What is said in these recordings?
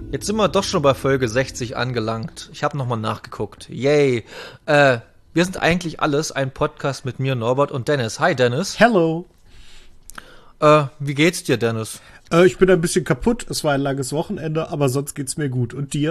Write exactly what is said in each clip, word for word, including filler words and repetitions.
Jetzt sind wir doch schon bei Folge sechzig angelangt. Ich habe nochmal nachgeguckt. Yay. Äh, wir sind eigentlich alles ein Podcast mit mir, Norbert und Dennis. Hi, Dennis. Hello. Äh, wie geht's dir, Dennis? Äh, ich bin ein bisschen kaputt. Es war ein langes Wochenende, aber sonst geht's mir gut. Und dir?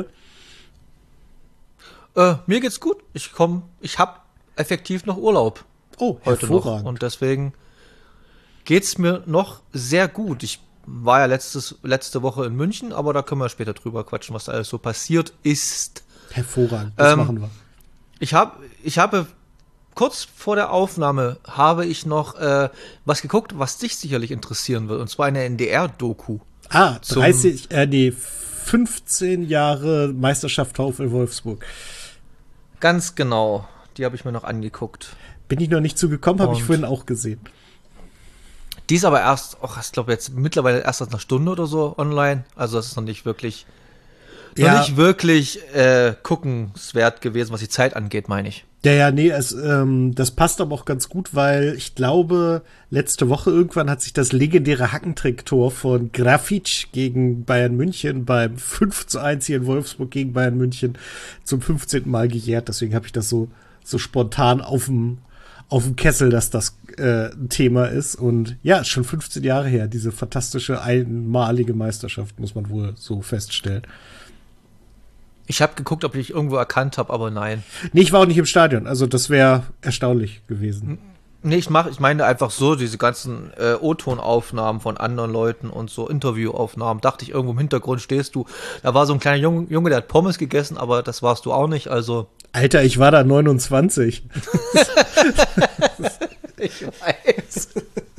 Äh, mir geht's gut. Ich komm, ich hab effektiv noch Urlaub. Oh, heute hervorragend. noch. Und deswegen geht's mir noch sehr gut. Ich war ja letztes, letzte Woche in München, aber da können wir später drüber quatschen, was da alles so passiert ist. Hervorragend, das ähm, machen wir. Ich habe, ich habe kurz vor der Aufnahme habe ich noch äh, was geguckt, was dich sicherlich interessieren wird, und zwar eine N D R-Doku. Ah, dreißig, äh, nee, fünfzehn Jahre Meisterschaft VfL Wolfsburg. Ganz genau, die habe ich mir noch angeguckt. Bin ich noch nicht zugekommen, habe ich Und- vorhin auch gesehen. Die ist aber erst, oh, ich glaube jetzt mittlerweile erst seit einer Stunde oder so online, also das ist noch nicht wirklich, Ja. noch nicht wirklich äh, guckenswert gewesen, was die Zeit angeht, meine ich. Ja, ja, nee, es, ähm, das passt aber auch ganz gut, weil ich glaube, letzte Woche irgendwann hat sich das legendäre Hackentrick-Tor von Grafitsch gegen Bayern München beim fünf zu eins hier in Wolfsburg gegen Bayern München zum fünfzehnten Mal gejährt. Deswegen habe ich das so, so spontan auf dem auf dem Kessel, dass das äh, ein Thema ist. Und ja, ist schon fünfzehn Jahre her, diese fantastische einmalige Meisterschaft, muss man wohl so feststellen. Ich habe geguckt, ob ich irgendwo erkannt habe, aber nein. Nee, ich war auch nicht im Stadion, also das wäre erstaunlich gewesen. Nee, ich mach, ich meine einfach so, diese ganzen äh, O-Tonaufnahmen von anderen Leuten und so Interviewaufnahmen. Dachte ich, irgendwo im Hintergrund stehst du. Da war so ein kleiner Junge, Junge, der hat Pommes gegessen, aber das warst du auch nicht, also. Alter, ich war da neunundzwanzig. Ich weiß.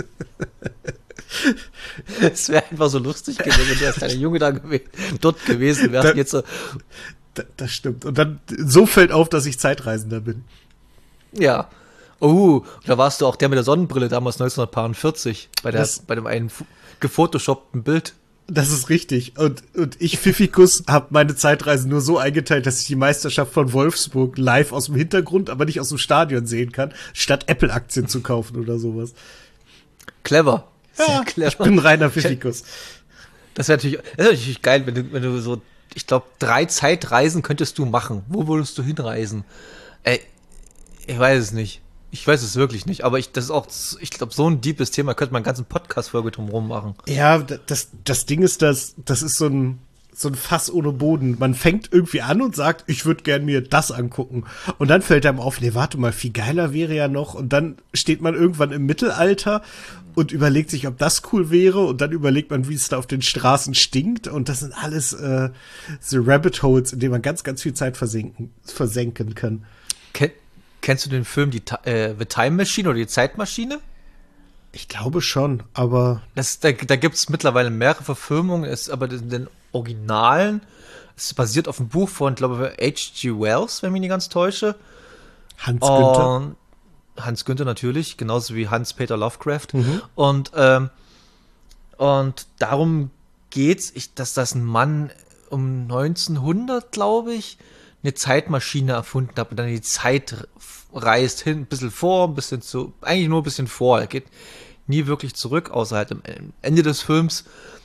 Es wäre einfach so lustig gewesen, wenn du als kleiner Junge da gew- dort gewesen wärst. Da- Jetzt so, Da, das stimmt. Und dann so fällt auf, dass ich Zeitreisender bin. ja. Oh, da warst du auch der mit der Sonnenbrille damals neunzehnhundertvierzig bei, der, Das- bei dem einen fu- gefotoshoppten Bild. Das ist richtig. Und, und ich, Pfiffikus, habe meine Zeitreise nur so eingeteilt, dass ich die Meisterschaft von Wolfsburg live aus dem Hintergrund, aber nicht aus dem Stadion sehen kann, statt Apple-Aktien zu kaufen oder sowas. Clever. Sehr Ja, clever. ich bin ein reiner Pfiffikus. Das wäre natürlich, das wär natürlich geil, wenn du, wenn du so, ich glaube, drei Zeitreisen könntest du machen. Wo würdest du hinreisen? Ey, ich weiß es nicht. Ich weiß es wirklich nicht. Aber ich, das ist auch, ich glaube, so ein deepes Thema könnte man einen ganzen Podcast-Folge drumherum machen. Ja, das, das Ding ist, dass das ist so ein, so ein Fass ohne Boden. Man fängt irgendwie an und sagt, ich würde gern mir das angucken. Und dann fällt einem auf, nee, warte mal, viel geiler wäre ja noch. Und dann steht man irgendwann im Mittelalter und überlegt sich, ob das cool wäre. Und dann überlegt man, wie es da auf den Straßen stinkt. Und das sind alles äh, so Rabbit Holes, in denen man ganz, ganz viel Zeit versenken, versenken kann. Ken, kennst du den Film die, Ti- äh, The Time Machine oder die Zeitmaschine? Ich glaube schon, aber Das, da da gibt es mittlerweile mehrere Verfilmungen, ist aber den, den Originalen, es basiert auf einem Buch von, glaube ich, H G Wells, wenn mich nicht ganz täusche. Hans Günther. Und Hans Günther natürlich, genauso wie Hans-Peter Lovecraft. Mhm. Und, ähm, und darum geht's, ich, dass das ein Mann um neunzehnhundert, glaube ich, eine Zeitmaschine erfunden hat und dann die Zeit reist hin, ein bisschen vor, ein bisschen zu, eigentlich nur ein bisschen vor. Er geht nie wirklich zurück, außer halt am Ende des Films.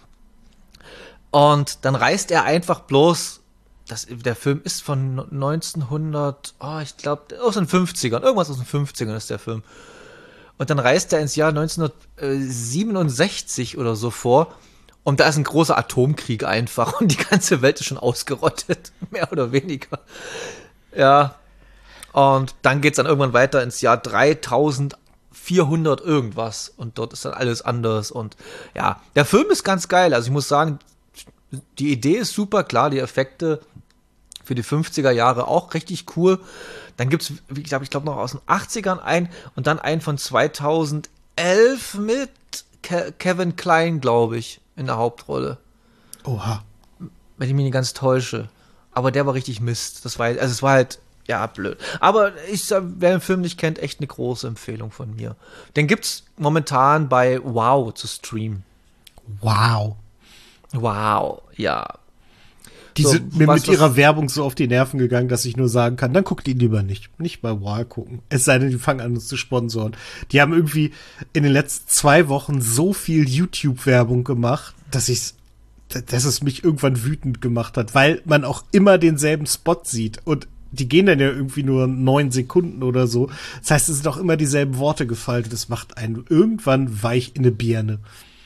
Und dann reist er einfach bloß, das, der Film ist von neunzehnhundert, oh, ich glaube, aus den fünfzigern, irgendwas aus den fünfzigern ist der Film. Und dann reist er ins Jahr neunzehnhundertsiebenundsechzig oder so vor. Und da ist ein großer Atomkrieg einfach und die ganze Welt ist schon ausgerottet, mehr oder weniger. Ja. Und dann geht's dann irgendwann weiter ins Jahr dreitausendvierhundert irgendwas und dort ist dann alles anders und ja, der Film ist ganz geil. Also ich muss sagen, die Idee ist super, klar, die Effekte für die fünfziger Jahre auch richtig cool. Dann gibt's, wie gesagt, ich glaube noch aus den achtzigern einen und dann einen von zweitausendelf mit Ke- Kevin Kline, glaube ich, in der Hauptrolle. Oha. Wenn ich mich nicht ganz täusche. Aber der war richtig Mist. Das war, also es war halt, ja, blöd. Aber ich, wer den Film nicht kennt, echt eine große Empfehlung von mir. Den gibt's momentan bei Wow zu streamen. Wow. Wow, ja. Die So, sind mir was- mit was- ihrer Werbung so auf die Nerven gegangen, dass ich nur sagen kann, dann guckt ihn lieber nicht. Nicht bei Wow gucken. Es sei denn, die fangen an, uns zu sponsoren. Die haben irgendwie in den letzten zwei Wochen so viel YouTube-Werbung gemacht, dass ich's dass es mich irgendwann wütend gemacht hat, weil man auch immer denselben Spot sieht und die gehen dann ja irgendwie nur neun Sekunden oder so. Das heißt, es sind auch immer dieselben Worte gefallen. Das macht einen irgendwann weich in eine Birne.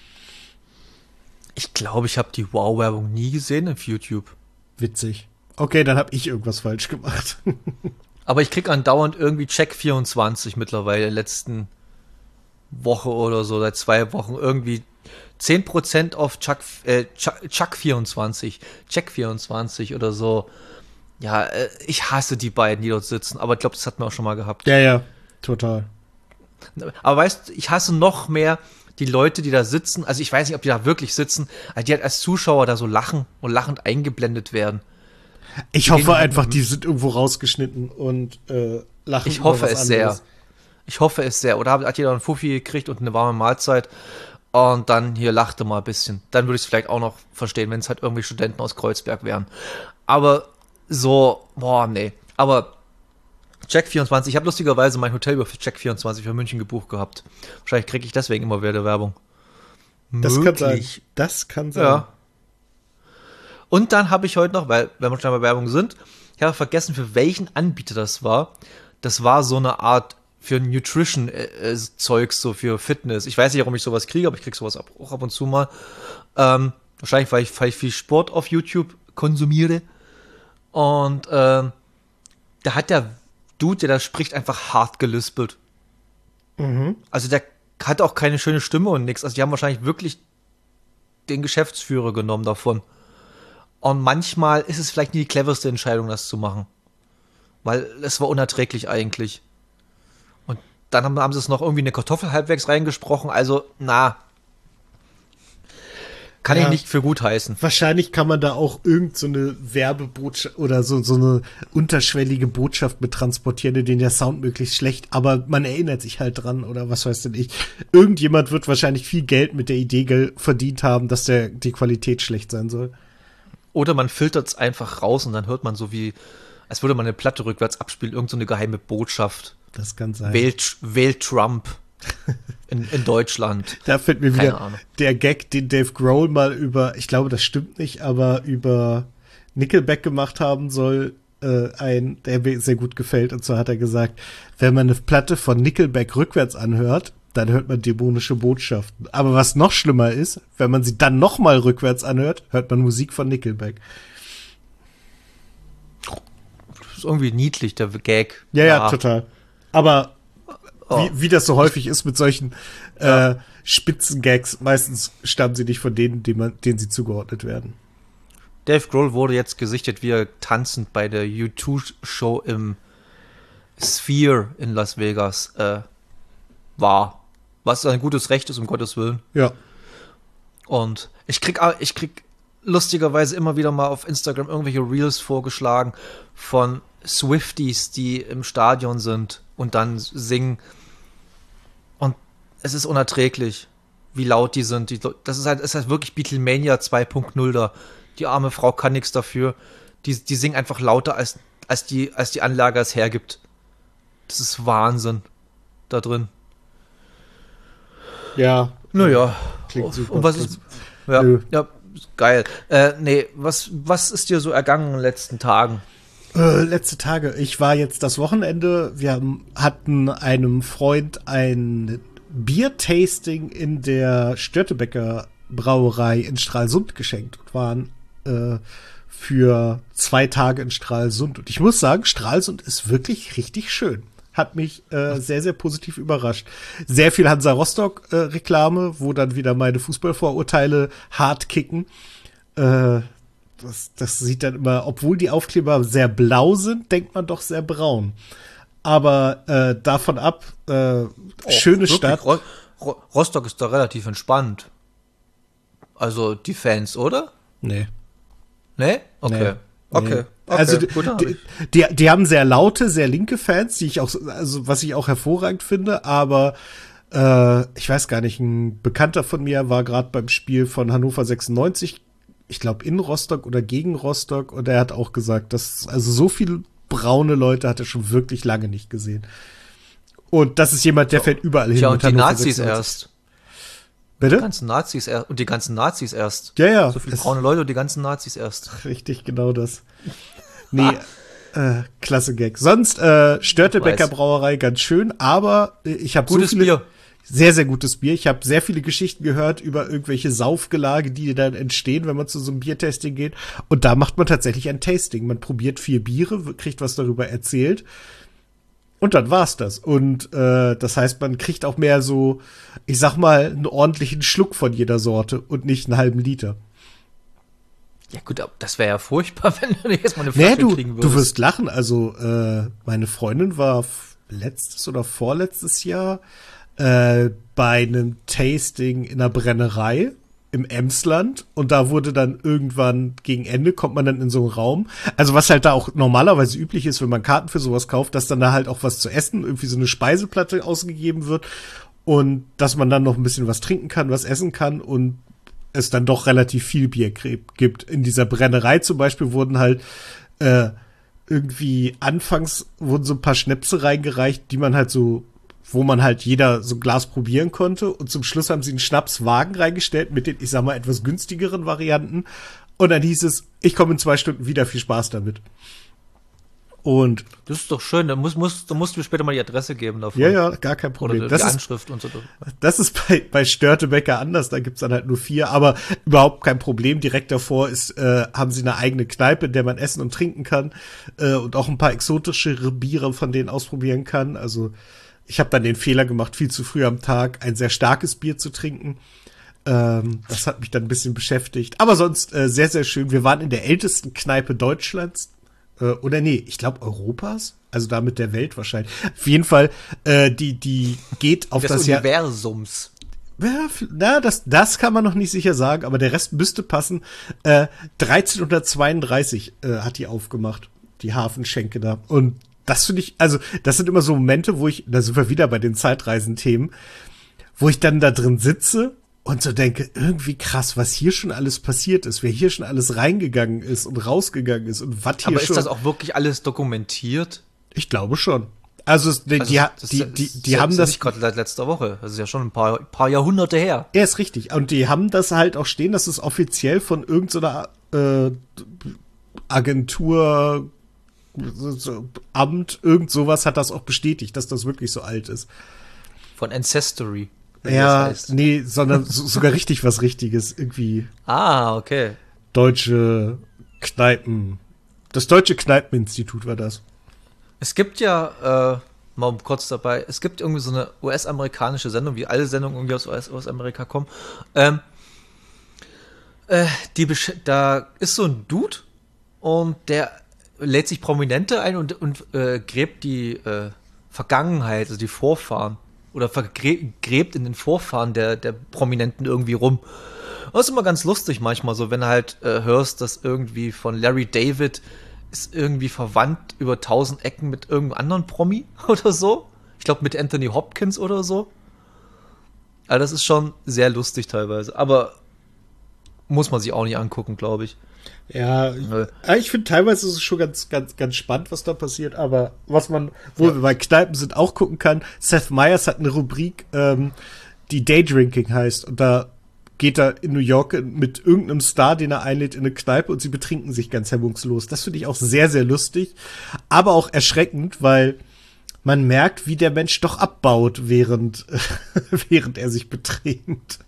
Ich glaube, ich habe die Wow-Werbung nie gesehen auf YouTube. Witzig. Okay, dann habe ich irgendwas falsch gemacht. Aber ich krieg andauernd irgendwie Check vierundzwanzig mittlerweile in der letzten Woche oder so, seit zwei Wochen irgendwie zehn Prozent auf Chuck, äh, Chuck, Chuck vierundzwanzig, Check vierundzwanzig oder so. Ja, äh, ich hasse die beiden, die dort sitzen, aber ich glaube, das hatten wir auch schon mal gehabt. Ja, ja, total. Aber weißt du, ich hasse noch mehr die Leute, die da sitzen, also ich weiß nicht, ob die da wirklich sitzen, aber die halt als Zuschauer da so lachen und lachend eingeblendet werden. Ich die hoffe einfach, die sind irgendwo rausgeschnitten und äh, lachen. Ich hoffe es sehr. Ich hoffe es sehr. Oder hat jeder einen Fuffi gekriegt und eine warme Mahlzeit und dann hier lachte mal ein bisschen. Dann würde ich es vielleicht auch noch verstehen, wenn es halt irgendwie Studenten aus Kreuzberg wären. Aber so, boah, nee. Aber Check vierundzwanzig, ich habe lustigerweise mein Hotel für Check vierundzwanzig für München gebucht gehabt. Wahrscheinlich kriege ich deswegen immer wieder Werbung. Das Möglich. kann sein. Das kann sein. Ja. Und dann habe ich heute noch, weil, wenn wir schon bei Werbung sind, ich habe vergessen, für welchen Anbieter das war. Das war so eine Art für Nutrition-Zeugs, so für Fitness. Ich weiß nicht, warum ich sowas kriege, aber ich kriege sowas auch ab und zu mal. Ähm, wahrscheinlich, weil ich, weil ich viel Sport auf YouTube konsumiere. Und ähm, da hat der Dude, der da spricht, einfach hart gelispelt. Mhm. Also der hat auch keine schöne Stimme und nichts. Also die haben wahrscheinlich wirklich den Geschäftsführer genommen davon. Und manchmal ist es vielleicht nie die cleverste Entscheidung, das zu machen. Weil es war unerträglich eigentlich. Und dann haben, haben sie es noch irgendwie eine Kartoffel halbwegs reingesprochen. Also, na, kann ja, ich nicht für gut heißen. Wahrscheinlich kann man da auch irgend so eine Werbebotschaft oder so, so eine unterschwellige Botschaft mit transportieren, in denen der Sound möglichst schlecht, aber man erinnert sich halt dran oder was weiß denn ich. Irgendjemand wird wahrscheinlich viel Geld mit der Idee verdient haben, dass der, die Qualität schlecht sein soll. Oder man filtert es einfach raus und dann hört man so wie, als würde man eine Platte rückwärts abspielen, irgend so eine geheime Botschaft. Das kann sein. Wählt, wählt Trump. In, in Deutschland. Da fällt mir Keine wieder Ahnung. Der Gag, den Dave Grohl mal über, ich glaube, das stimmt nicht, aber über Nickelback gemacht haben soll, äh, ein, der mir sehr gut gefällt. Und zwar hat er gesagt, wenn man eine Platte von Nickelback rückwärts anhört, dann hört man dämonische Botschaften. Aber was noch schlimmer ist, wenn man sie dann noch mal rückwärts anhört, hört man Musik von Nickelback. Das ist irgendwie niedlich, der Gag. Ja, ja, ja total. Aber Oh. Wie, wie das so häufig ist mit solchen ja. äh, Spitzengags. Meistens stammen sie nicht von denen, denen, man, denen sie zugeordnet werden. Dave Grohl wurde jetzt gesichtet, wie er tanzend bei der U zwei Show im Sphere in Las Vegas äh, war. Was ein gutes Recht ist, um Gottes Willen. Ja. Und ich krieg, ich krieg lustigerweise immer wieder mal auf Instagram irgendwelche Reels vorgeschlagen von Swifties, die im Stadion sind und dann singen. Und es ist unerträglich, wie laut die sind. Die, das ist halt, ist halt wirklich Beatlemania zwei Punkt null da. Die arme Frau kann nichts dafür. Die, die singen einfach lauter, als, als, die, als die Anlage es hergibt. Das ist Wahnsinn da drin. Ja. Naja. Klingt super. Und was ist, ja, ja, geil. Äh, nee, was, was ist dir so ergangen in den letzten Tagen? Äh, letzte Tage. Ich war jetzt das Wochenende. Wir haben, hatten einem Freund ein Biertasting in der Störtebecker Brauerei in Stralsund geschenkt und waren äh, für zwei Tage in Stralsund. Und ich muss sagen, Stralsund ist wirklich richtig schön. Hat mich äh, sehr, sehr positiv überrascht. Sehr viel Hansa Rostock-Reklame, äh, wo dann wieder meine Fußballvorurteile hart kicken. Äh, das, das sieht dann immer, obwohl die Aufkleber sehr blau sind, denkt man doch sehr braun. Aber äh, davon ab, äh, oh, schöne wirklich? Stadt. Ro- Ro- Rostock ist da relativ entspannt. Also die Fans, oder? Nee. Nee? Okay. Nee. Okay. Nee. Okay. Also die, die, die, die haben sehr laute, sehr linke Fans, die ich auch, also was ich auch hervorragend finde, aber äh, ich weiß gar nicht, ein Bekannter von mir war gerade beim Spiel von Hannover sechsundneunzig, ich glaube in Rostock oder gegen Rostock, und er hat auch gesagt, dass also so viele braune Leute hat er schon wirklich lange nicht gesehen. Und das ist jemand, der so, fährt überall hin. Ja, und die Nazis erst. Bitte? Die ganzen Nazis erst. Und die ganzen Nazis erst. Ja, ja. So viele braune Leute und die ganzen Nazis erst. Richtig, genau das. Nee, ah. äh, klasse Gag. Sonst äh, Störtebecker Brauerei ganz schön, aber ich habe so viele... Bier. Sehr, sehr gutes Bier. Ich habe sehr viele Geschichten gehört über irgendwelche Saufgelage, die dann entstehen, wenn man zu so einem Biertasting geht. Und da macht man tatsächlich ein Tasting. Man probiert vier Biere, kriegt was darüber erzählt. Und dann war's das. Und äh, das heißt, man kriegt auch mehr so, ich sag mal, einen ordentlichen Schluck von jeder Sorte und nicht einen halben Liter. Ja gut, das wäre ja furchtbar, wenn du jetzt mal eine Flasche nee, du, kriegen würdest. Du wirst lachen. Also äh, meine Freundin war letztes oder vorletztes Jahr Äh, bei einem Tasting in einer Brennerei im Emsland und da wurde dann irgendwann gegen Ende kommt man dann in so einen Raum, also was halt da auch normalerweise üblich ist, wenn man Karten für sowas kauft, dass dann da halt auch was zu essen, irgendwie so eine Speiseplatte ausgegeben wird und dass man dann noch ein bisschen was trinken kann, was essen kann und es dann doch relativ viel Bier gibt. In dieser Brennerei zum Beispiel wurden halt äh, irgendwie anfangs wurden so ein paar Schnäpse reingereicht, die man halt so wo man halt jeder so ein Glas probieren konnte. Und zum Schluss haben sie einen Schnapswagen reingestellt mit den, ich sag mal, etwas günstigeren Varianten. Und dann hieß es, ich komme in zwei Stunden wieder, viel Spaß damit. Und das ist doch schön, dann musst, musst, dann musst du mir später mal die Adresse geben davon. Ja, ja, gar kein Problem. Oder das die ist, Anschrift und so. Das ist bei, bei Störtebecker anders, da gibt's dann halt nur vier, aber überhaupt kein Problem. Direkt davor ist, äh, haben sie eine eigene Kneipe, in der man essen und trinken kann äh, und auch ein paar exotischere Biere von denen ausprobieren kann. Also ich habe dann den Fehler gemacht, viel zu früh am Tag ein sehr starkes Bier zu trinken. Ähm, das hat mich dann ein bisschen beschäftigt. Aber sonst äh, sehr, sehr schön. Wir waren in der ältesten Kneipe Deutschlands. Äh, oder nee, ich glaube Europas. Also damit der Welt wahrscheinlich. Auf jeden Fall, äh, die, die geht auf Des das Universums. Ja, ja, na, das, das kann man noch nicht sicher sagen, aber der Rest müsste passen. Äh, dreizehnhundertzweiunddreißig äh, hat die aufgemacht. Die Hafenschenke da. Und das finde ich, also, das sind immer so Momente, wo ich, da sind wir wieder bei den Zeitreisenthemen, wo ich dann da drin sitze und so denke, irgendwie krass, was hier schon alles passiert ist, wer hier schon alles reingegangen ist und rausgegangen ist und was hier Aber schon. ist das auch wirklich alles dokumentiert? Ich glaube schon. Also, die, also die, das, die, das, die, das, die das haben ist das. nicht gerade seit letzter Woche. Das ist ja schon ein paar, paar Jahrhunderte her. Ja, ist richtig. Und die haben das halt auch stehen, dass es offiziell von irgendeiner äh, Agentur, so, Amt, irgend sowas hat das auch bestätigt, dass das wirklich so alt ist. Von Ancestry. Ja, nee, sondern so, sogar richtig was Richtiges. Irgendwie. Ah, okay. Deutsche Kneipen. Das Deutsche Kneipeninstitut war das. Es gibt ja, äh, mal kurz dabei, es gibt irgendwie so eine U S-amerikanische Sendung, wie alle Sendungen irgendwie aus U S-Amerika kommen. Ähm, äh, die da ist so ein Dude und der lädt sich Prominente ein und, und äh, gräbt die äh, Vergangenheit, also die Vorfahren, oder vergräbt in den Vorfahren der, der Prominenten irgendwie rum. Das ist immer ganz lustig manchmal so, wenn du halt äh, hörst, dass irgendwie von Larry David ist irgendwie verwandt über tausend Ecken mit irgendeinem anderen Promi oder so. Ich glaube mit Anthony Hopkins oder so. Also das ist schon sehr lustig teilweise, aber muss man sich auch nicht angucken, glaube ich. Ja, ich, ich finde teilweise ist es schon ganz, ganz, ganz spannend, was da passiert, aber was man, wo ja. wir bei Kneipen sind, auch gucken kann, Seth Meyers hat eine Rubrik, ähm, die Daydrinking heißt, und da geht er in New York mit irgendeinem Star, den er einlädt, in eine Kneipe und sie betrinken sich ganz hemmungslos. Das finde ich auch sehr, sehr lustig, aber auch erschreckend, weil man merkt, wie der Mensch doch abbaut, während, während er sich betrinkt.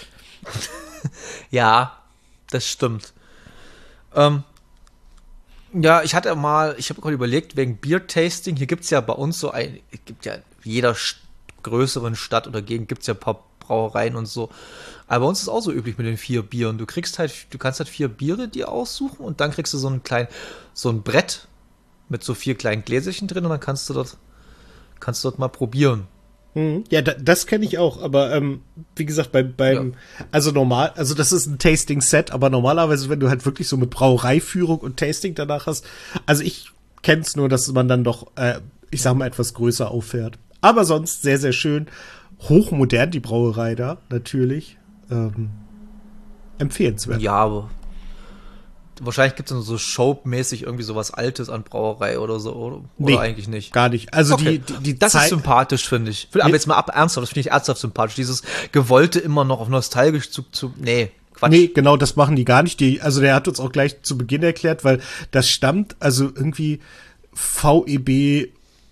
Ja, das stimmt. Ähm, ja, ich hatte mal, ich habe gerade überlegt, wegen Beer-Tasting, hier gibt es ja bei uns so ein, es gibt ja in jeder st- größeren Stadt oder Gegend gibt es ja ein paar Brauereien und so. Aber bei uns ist es auch so üblich mit den vier Bieren. Du kriegst halt, du kannst halt vier Biere dir aussuchen und dann kriegst du so ein klein, so ein Brett mit so vier kleinen Gläserchen drin und dann kannst du dort, kannst du dort mal probieren. Ja, da, das kenne ich auch, aber ähm, wie gesagt, beim, beim ja. also normal, also das ist ein Tasting-Set, aber normalerweise, wenn du halt wirklich so mit Brauereiführung und Tasting danach hast, also ich kenn's nur, dass man dann doch, äh, ich sag mal, etwas größer auffährt. Aber sonst sehr, sehr schön. Hochmodern, die Brauerei da, natürlich. Ähm, empfehlenswert. Ja, aber wahrscheinlich gibt es so showmäßig irgendwie sowas Altes an Brauerei oder so, oder, nee, oder eigentlich nicht? Gar nicht. Also okay. die, die, die Das Zeit ist sympathisch, finde ich. Aber jetzt mal ab ernsthaft, das finde ich ernsthaft sympathisch. Dieses Gewollte immer noch auf nostalgisch zu, zu nee, Quatsch. Nee, genau, das machen die gar nicht. Die, also der hat uns auch gleich zu Beginn erklärt, weil das stammt, also irgendwie V E B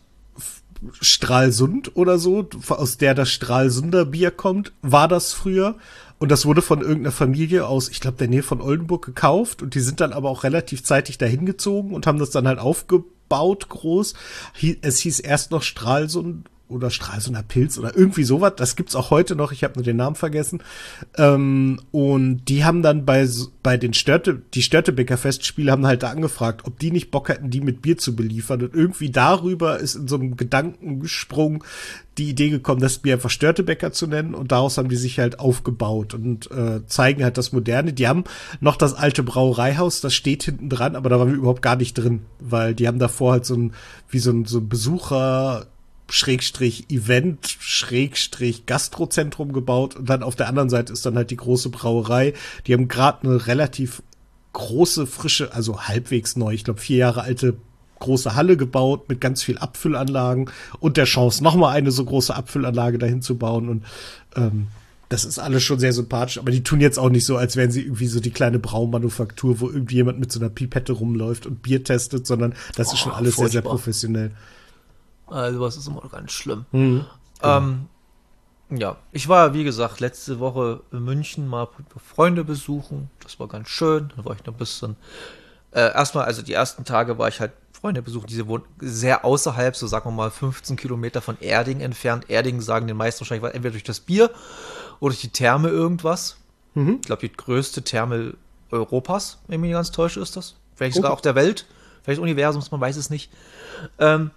Stralsund oder so, aus der das Stralsunder Bier kommt, war das früher. Und das wurde von irgendeiner Familie aus, ich glaube, der Nähe von Oldenburg gekauft. Und die sind dann aber auch relativ zeitig dahin gezogen und haben das dann halt aufgebaut groß. Es hieß erst noch Stralsund oder Stralsunder Pilz oder irgendwie sowas. Das gibt's auch heute noch. Ich habe nur den Namen vergessen. Ähm, und die haben dann bei bei den Störte, die Störtebeker Festspiele haben halt da angefragt, ob die nicht Bock hätten, die mit Bier zu beliefern. Und irgendwie darüber ist in so einem Gedankensprung die Idee gekommen, das Bier einfach Störtebeker zu nennen. Und daraus haben die sich halt aufgebaut und äh, zeigen halt das Moderne. Die haben noch das alte Brauereihaus, das steht hinten dran, aber da waren wir überhaupt gar nicht drin, weil die haben davor halt so ein, wie so ein, so ein Besucher Schrägstrich Event, Schrägstrich Gastrozentrum gebaut und dann auf der anderen Seite ist dann halt die große Brauerei. Die haben gerade eine relativ große, frische, also halbwegs neu, ich glaube vier Jahre alte große Halle gebaut mit ganz viel Abfüllanlagen und der Chance, nochmal eine so große Abfüllanlage dahin zu bauen und ähm, das ist alles schon sehr sympathisch, aber die tun jetzt auch nicht so, als wären sie irgendwie so die kleine Braumanufaktur, wo irgendwie jemand mit so einer Pipette rumläuft und Bier testet, sondern das oh, ist schon alles furchtbar. Sehr, sehr professionell. Also was ist immer ganz schlimm. Mhm, genau. ähm, ja, ich war, wie gesagt, letzte Woche in München mal Freunde besuchen. Das war ganz schön. Dann war ich noch ein bisschen äh, erstmal, also die ersten Tage war ich halt Freunde besuchen. Diese wohnen sehr außerhalb, so sagen wir mal fünfzehn Kilometer von Erding entfernt. Erding sagen den meisten wahrscheinlich, entweder durch das Bier oder durch die Therme irgendwas. Mhm. Ich glaube, die größte Therme Europas, wenn mich nicht ganz täusche, ist das. Vielleicht sogar okay. auch der Welt. Vielleicht Universums, man weiß es nicht. Ähm,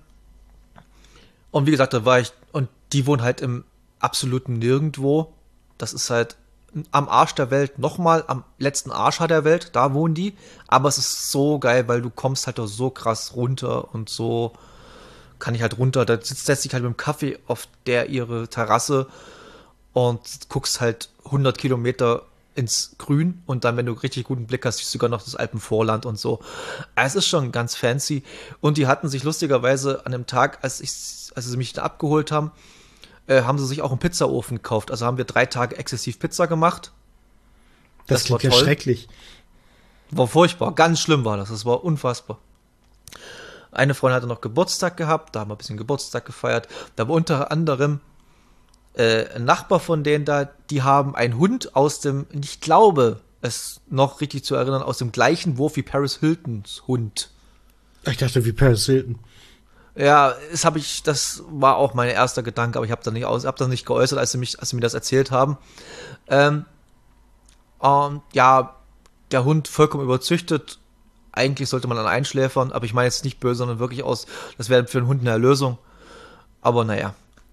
Und wie gesagt, da war ich, und die wohnen halt im absoluten Nirgendwo. Das ist halt am Arsch der Welt, nochmal am letzten Arsch der Welt, da wohnen die. Aber es ist so geil, weil du kommst halt doch so krass runter und so kann ich halt runter. Da sitzt, setzt sich halt mit dem Kaffee auf der ihre Terrasse und guckst halt hundert Kilometer ins Grün und dann, wenn du richtig guten Blick hast, siehst du sogar noch das Alpenvorland und so. Es ist schon ganz fancy. Und die hatten sich lustigerweise an dem Tag, als ich, als sie mich da abgeholt haben, äh, haben sie sich auch einen Pizzaofen gekauft. Also haben wir drei Tage exzessiv Pizza gemacht. Das, das klingt ja schrecklich. War furchtbar. Ganz schlimm war das. Das war unfassbar. Eine Freundin hatte noch Geburtstag gehabt. Da haben wir ein bisschen Geburtstag gefeiert. Da war unter anderem Äh, ein Nachbar von denen da, die haben einen Hund aus dem, ich glaube, es noch richtig zu erinnern, aus dem gleichen Wurf wie Paris Hiltons Hund. Ich dachte, wie Paris Hilton. Ja, das habe ich, das war auch mein erster Gedanke, aber ich habe da nicht aus, habe das nicht geäußert, als sie mich, als sie mir das erzählt haben. Ähm, ähm, ja, der Hund vollkommen überzüchtet. Eigentlich sollte man dann einschläfern, aber ich meine jetzt nicht böse, sondern wirklich aus, das wäre für einen Hund eine Erlösung. Aber naja.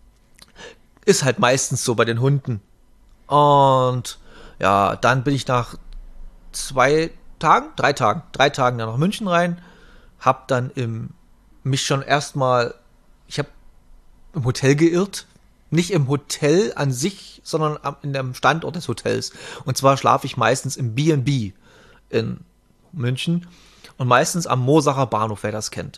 Ist halt meistens so bei den Hunden. Und ja, dann bin ich nach zwei Tagen, drei Tagen, drei Tagen dann nach München rein, hab dann im, mich schon erstmal, ich habe im Hotel geirrt. Nicht im Hotel an sich, sondern am, in dem Standort des Hotels. Und zwar schlafe ich meistens im B und B in München und meistens am Moosacher Bahnhof, wer das kennt.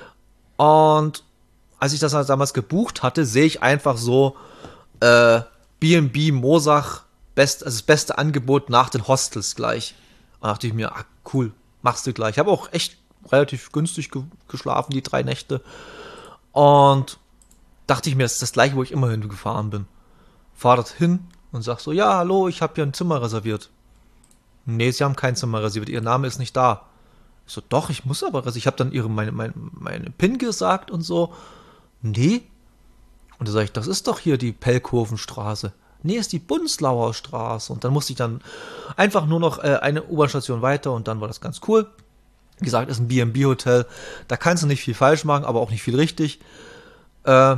Und als ich das damals gebucht hatte, sehe ich einfach so äh, B und B Moosach, best, also das beste Angebot nach den Hostels gleich. Und da dachte ich mir, ah, cool, machst du gleich. Ich habe auch echt relativ günstig ge- geschlafen, die drei Nächte. Und dachte ich mir, das ist das gleiche, wo ich immer hingefahren bin. Fahr dort hin und sag so, ja, hallo, ich habe hier ein Zimmer reserviert. Nee, sie haben kein Zimmer reserviert, ihr Name ist nicht da. Ich so, doch, ich muss aber reservieren. Ich habe dann ihre, meine, meine, meine PIN gesagt und so. Nee. Und da sage ich, das ist doch hier die Pellkurvenstraße. Nee, ist die Bunslauer Straße. Und dann musste ich dann einfach nur noch äh, eine U-Bahn-Station weiter und dann war das ganz cool. Wie gesagt, ist ein B und B-Hotel. Da kannst du nicht viel falsch machen, aber auch nicht viel richtig. Äh,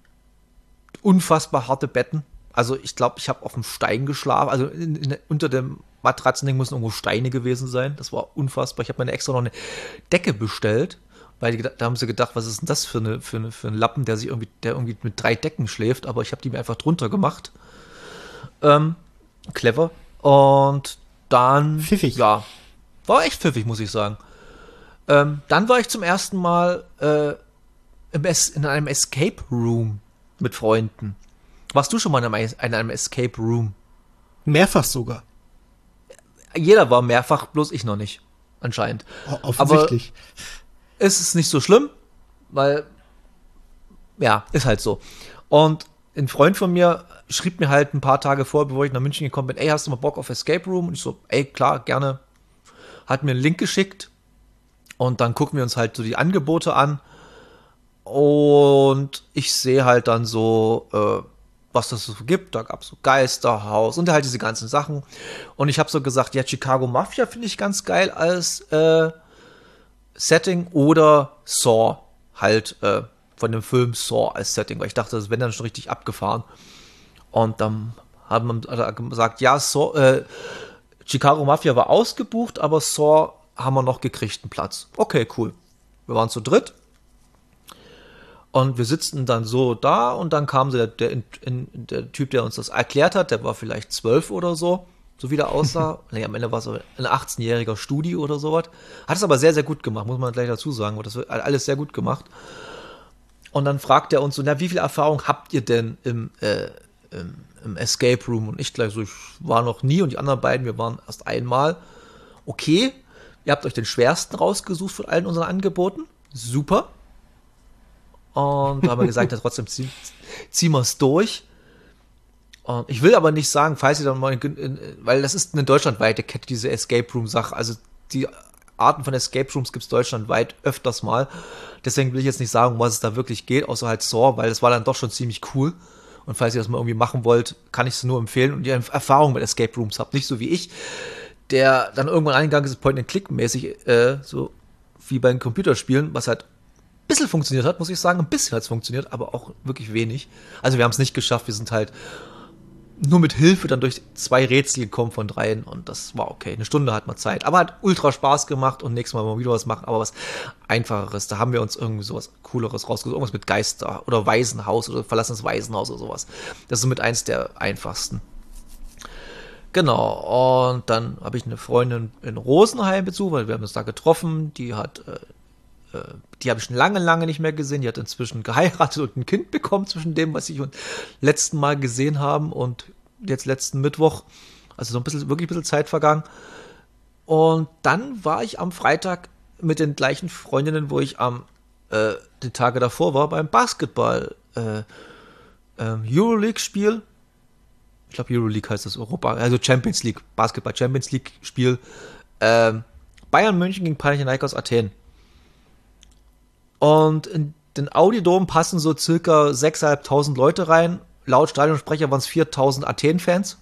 unfassbar harte Betten. Also ich glaube, ich habe auf dem Stein geschlafen. Also in, in, unter dem Matratzending müssen irgendwo Steine gewesen sein. Das war unfassbar. Ich habe mir extra noch eine Decke bestellt. Weil die, da haben sie gedacht, was ist denn das für, eine, für, eine, für ein Lappen, der sich irgendwie, der irgendwie mit drei Decken schläft, aber ich habe die mir einfach drunter gemacht. Ähm, clever. Und dann, Pfiffig. ja, War echt pfiffig, muss ich sagen. Ähm, dann war ich zum ersten Mal äh, im es- in einem Escape Room mit Freunden. Warst du schon mal in einem, in einem Escape Room? Mehrfach sogar. Jeder war mehrfach, bloß ich noch nicht, anscheinend. O- offensichtlich. Aber es ist nicht so schlimm, weil, ja, ist halt so. Und ein Freund von mir schrieb mir halt ein paar Tage vor, bevor ich nach München gekommen bin, ey, hast du mal Bock auf Escape Room? Und ich so, ey, klar, gerne. Hat mir einen Link geschickt und dann gucken wir uns halt so die Angebote an und ich sehe halt dann so, äh, was das so gibt. Da gab es so Geisterhaus und halt diese ganzen Sachen. Und ich habe so gesagt, ja, Chicago Mafia finde ich ganz geil als äh, Setting oder Saw halt äh, von dem Film Saw als Setting, weil ich dachte, das wäre dann schon richtig abgefahren. Und dann hat man gesagt, ja, Saw, äh, Chicago Mafia war ausgebucht, aber Saw haben wir noch gekriegt, einen Platz. Okay, cool. Wir waren zu dritt. Und wir sitzen dann so da und dann kam so der, der, in, der Typ, der uns das erklärt hat, der war vielleicht zwölf oder so, so wie der aussah. Nee, am Ende war es ein achtzehnjähriger Studi oder sowas. Hat es aber sehr, sehr gut gemacht, muss man gleich dazu sagen. Das wird alles sehr gut gemacht. Und dann fragt er uns so, na, wie viel Erfahrung habt ihr denn im, äh, im, im Escape Room? Und ich gleich so, ich war noch nie und die anderen beiden, wir waren erst einmal. Okay, ihr habt euch den schwersten rausgesucht von allen unseren Angeboten. Super. Und da haben wir gesagt, ja, trotzdem ziehen, ziehen wir es durch. Und ich will aber nicht sagen, falls ihr dann mal, in, in, weil das ist eine deutschlandweite Kette, diese Escape Room-Sache. Also die Arten von Escape Rooms gibt es deutschlandweit öfters mal. Deswegen will ich jetzt nicht sagen, um was es da wirklich geht, außer halt Saw, weil das war dann doch schon ziemlich cool. Und falls ihr das mal irgendwie machen wollt, kann ich es nur empfehlen und ihr Erfahrung mit Escape Rooms habt. Nicht so wie ich, der dann irgendwann eingegangen ist, Point-and-Click-mäßig, äh, so wie bei den Computerspielen, was halt ein bisschen funktioniert hat, muss ich sagen. Ein bisschen hat es funktioniert, aber auch wirklich wenig. Also wir haben es nicht geschafft, wir sind halt nur mit Hilfe dann durch zwei Rätsel gekommen von dreien und das war okay. Eine Stunde hat man Zeit. Aber hat ultra Spaß gemacht und nächstes Mal wollen wir wieder was machen, aber was Einfacheres. Da haben wir uns irgendwie sowas Cooleres rausgesucht. Irgendwas mit Geister oder Waisenhaus oder verlassenes Waisenhaus oder sowas. Das ist somit eins der einfachsten. Genau, und dann habe ich eine Freundin in Rosenheim besucht, weil wir haben uns da getroffen. Die hat, äh, äh, die habe ich schon lange, lange nicht mehr gesehen. Die hat inzwischen geheiratet und ein Kind bekommen zwischen dem, was ich und letzten Mal gesehen haben und jetzt letzten Mittwoch. Also so ein bisschen, wirklich ein bisschen Zeit vergangen. Und dann war ich am Freitag mit den gleichen Freundinnen, wo ich am äh, die Tage davor war, beim Basketball äh, äh, Euroleague-Spiel. Ich glaube, Euroleague heißt das, Europa, also Champions League, Basketball Champions League Spiel. Ähm, Bayern München gegen Panathinaikos Athen. Und in den Audi-Dom passen so circa sechstausendfünfhundert Leute rein. Laut Stadionsprecher waren es viertausend Athen-Fans.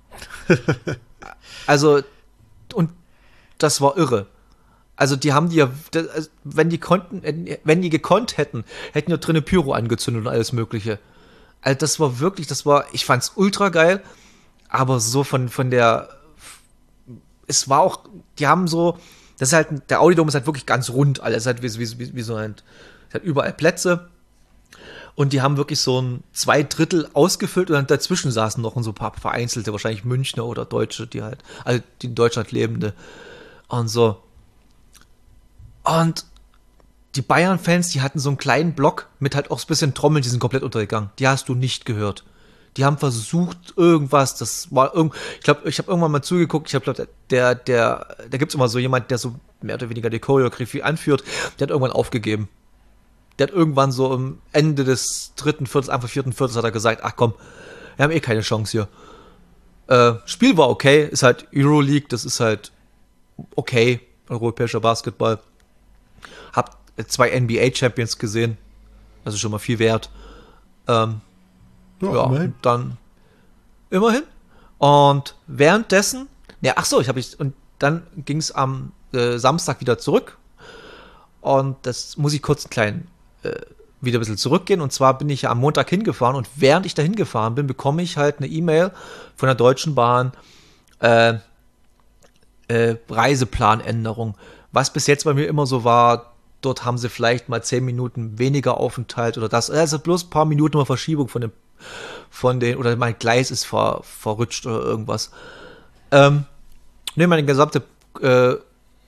Also, und das war irre. Also, die haben die ja, wenn die konnten, wenn die gekonnt hätten, hätten die drinnen Pyro angezündet und alles Mögliche. Also das war wirklich, das war, ich fand's ultra geil, aber so von, von der, es war auch, die haben so, das ist halt, der Audi-Dom ist halt wirklich ganz rund, alles halt wie, wie, wie so ein, es hat überall Plätze und die haben wirklich so ein zwei Drittel ausgefüllt und dann dazwischen saßen noch so ein paar vereinzelte, wahrscheinlich Münchner oder Deutsche, die halt, also die in Deutschland lebende und so. Und die Bayern-Fans, die hatten so einen kleinen Block mit halt auch so ein bisschen Trommeln, die sind komplett untergegangen. Die hast du nicht gehört. Die haben versucht, irgendwas, das war irgend, ich glaube, ich habe irgendwann mal zugeguckt, ich habe der, der, da gibt's immer so jemand, der so mehr oder weniger die Choreografie anführt, der hat irgendwann aufgegeben. Der hat irgendwann so am Ende des dritten Viertels, einfach vierten Viertels hat er gesagt, ach komm, wir haben eh keine Chance hier. Äh, Spiel war okay, ist halt Euroleague, das ist halt okay, europäischer Basketball. Hab zwei N B A-Champions gesehen. Das ist schon mal viel wert. Ähm, ja, ja und dann immerhin. Und währenddessen, ja, ach so, ich habe ich und dann ging es am äh, Samstag wieder zurück. Und das muss ich kurz einen kleinen äh, wieder ein bisschen zurückgehen. Und zwar bin ich ja am Montag hingefahren und während ich da hingefahren bin, bekomme ich halt eine E-Mail von der Deutschen Bahn äh, äh, Reiseplanänderung. Was bis jetzt bei mir immer so war, dort haben sie vielleicht mal zehn Minuten weniger Aufenthalt oder das. Also bloß ein paar Minuten mal Verschiebung von den, von den oder mein Gleis ist ver, verrutscht oder irgendwas. Ähm, ne, meine gesamte äh,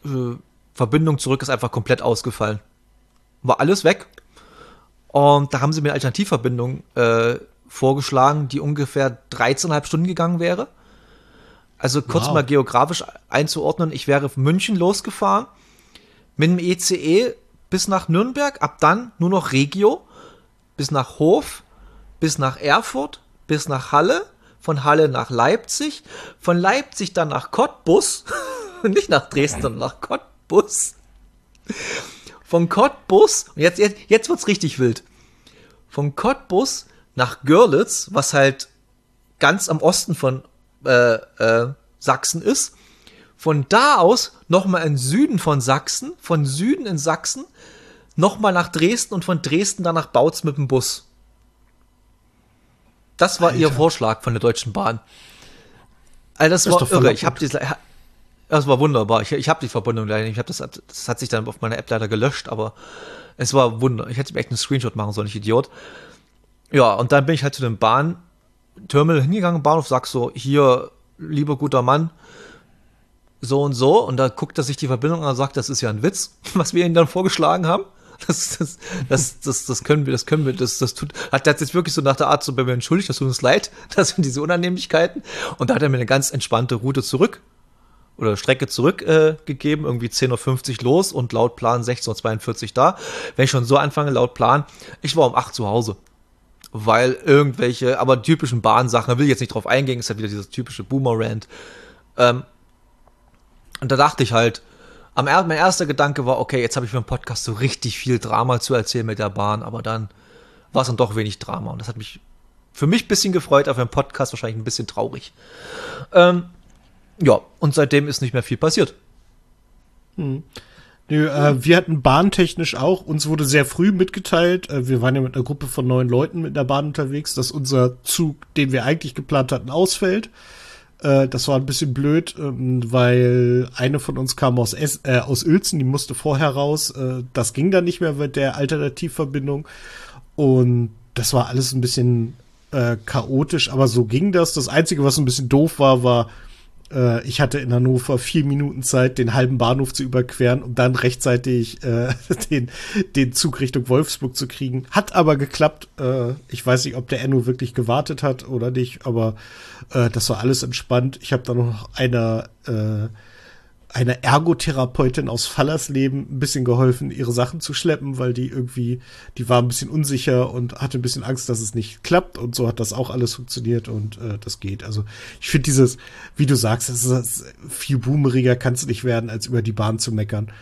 äh, Verbindung zurück ist einfach komplett ausgefallen. War alles weg. Und da haben sie mir eine Alternativverbindung äh, vorgeschlagen, die ungefähr dreizehn Komma fünf Stunden gegangen wäre. Also kurz wow. mal geografisch einzuordnen, ich wäre von München losgefahren, mit dem E C E bis nach Nürnberg, ab dann nur noch Regio, bis nach Hof, bis nach Erfurt, bis nach Halle, von Halle nach Leipzig, von Leipzig dann nach Cottbus, nicht nach Dresden, sondern nach Cottbus, von Cottbus, und jetzt, jetzt, jetzt wird's richtig wild, von Cottbus nach Görlitz, was halt ganz am Osten von äh, äh, Sachsen ist, von da aus nochmal in Süden von Sachsen, von Süden in Sachsen, nochmal nach Dresden und von Dresden dann nach Bautz mit dem Bus. Das war Alter. Ihr Vorschlag von der Deutschen Bahn. Also das, das war irre. Ich hab die, das war wunderbar. Ich, ich habe die Verbindung leider nicht. Ich hab das, das hat sich dann auf meiner App leider gelöscht, aber es war wunder. Ich hätte mir echt einen Screenshot machen sollen, ich Idiot. Ja, und dann bin ich halt zu dem Bahnterminal hingegangen, Bahnhof, sag so, hier, lieber guter Mann, so und so, und da guckt er sich die Verbindung an und sagt, das ist ja ein Witz, was wir ihnen dann vorgeschlagen haben. Das, das, das, das, das können wir, das können wir, das, das tut, hat er jetzt wirklich so nach der Art so bei mir entschuldigt, das tut uns leid, das sind diese Unannehmlichkeiten. Und da hat er mir eine ganz entspannte Route zurück, oder Strecke zurück äh, gegeben, irgendwie zehn Uhr fünfzig los und laut Plan sechzehn Uhr zweiundvierzig da. Wenn ich schon so anfange, laut Plan, ich war um acht zu Hause. Weil irgendwelche, aber typischen Bahnsachen, da will ich jetzt nicht drauf eingehen, ist ja wieder dieser typische Boomer-Rant. Ähm, und da dachte ich halt, am er- mein erster Gedanke war, okay, jetzt habe ich für den Podcast so richtig viel Drama zu erzählen mit der Bahn, aber dann war es dann doch wenig Drama. Und das hat mich für mich ein bisschen gefreut, aber für den Podcast wahrscheinlich ein bisschen traurig. Ähm, ja, und seitdem ist nicht mehr viel passiert. Hm. Nö, äh, wir hatten bahntechnisch auch, uns wurde sehr früh mitgeteilt, äh, wir waren ja mit einer Gruppe von neun Leuten mit der Bahn unterwegs, dass unser Zug, den wir eigentlich geplant hatten, ausfällt. Äh, das war ein bisschen blöd, ähm, weil eine von uns kam aus, es- äh, aus Uelzen, die musste vorher raus. Äh, das ging dann nicht mehr mit der Alternativverbindung. Und das war alles ein bisschen äh, chaotisch, aber so ging das. Das Einzige, was ein bisschen doof war, war, äh, ich hatte in Hannover vier Minuten Zeit, den halben Bahnhof zu überqueren, um dann rechtzeitig äh, den, den Zug Richtung Wolfsburg zu kriegen. Hat aber geklappt. Äh, ich weiß nicht, ob der Enno wirklich gewartet hat oder nicht, aber äh, das war alles entspannt. Ich habe dann noch einer äh, einer Ergotherapeutin aus Fallersleben ein bisschen geholfen, ihre Sachen zu schleppen, weil die irgendwie, die war ein bisschen unsicher und hatte ein bisschen Angst, dass es nicht klappt, und so hat das auch alles funktioniert, und äh, das geht. Also ich finde dieses, wie du sagst, es ist viel boomeriger kannst du nicht werden, als über die Bahn zu meckern.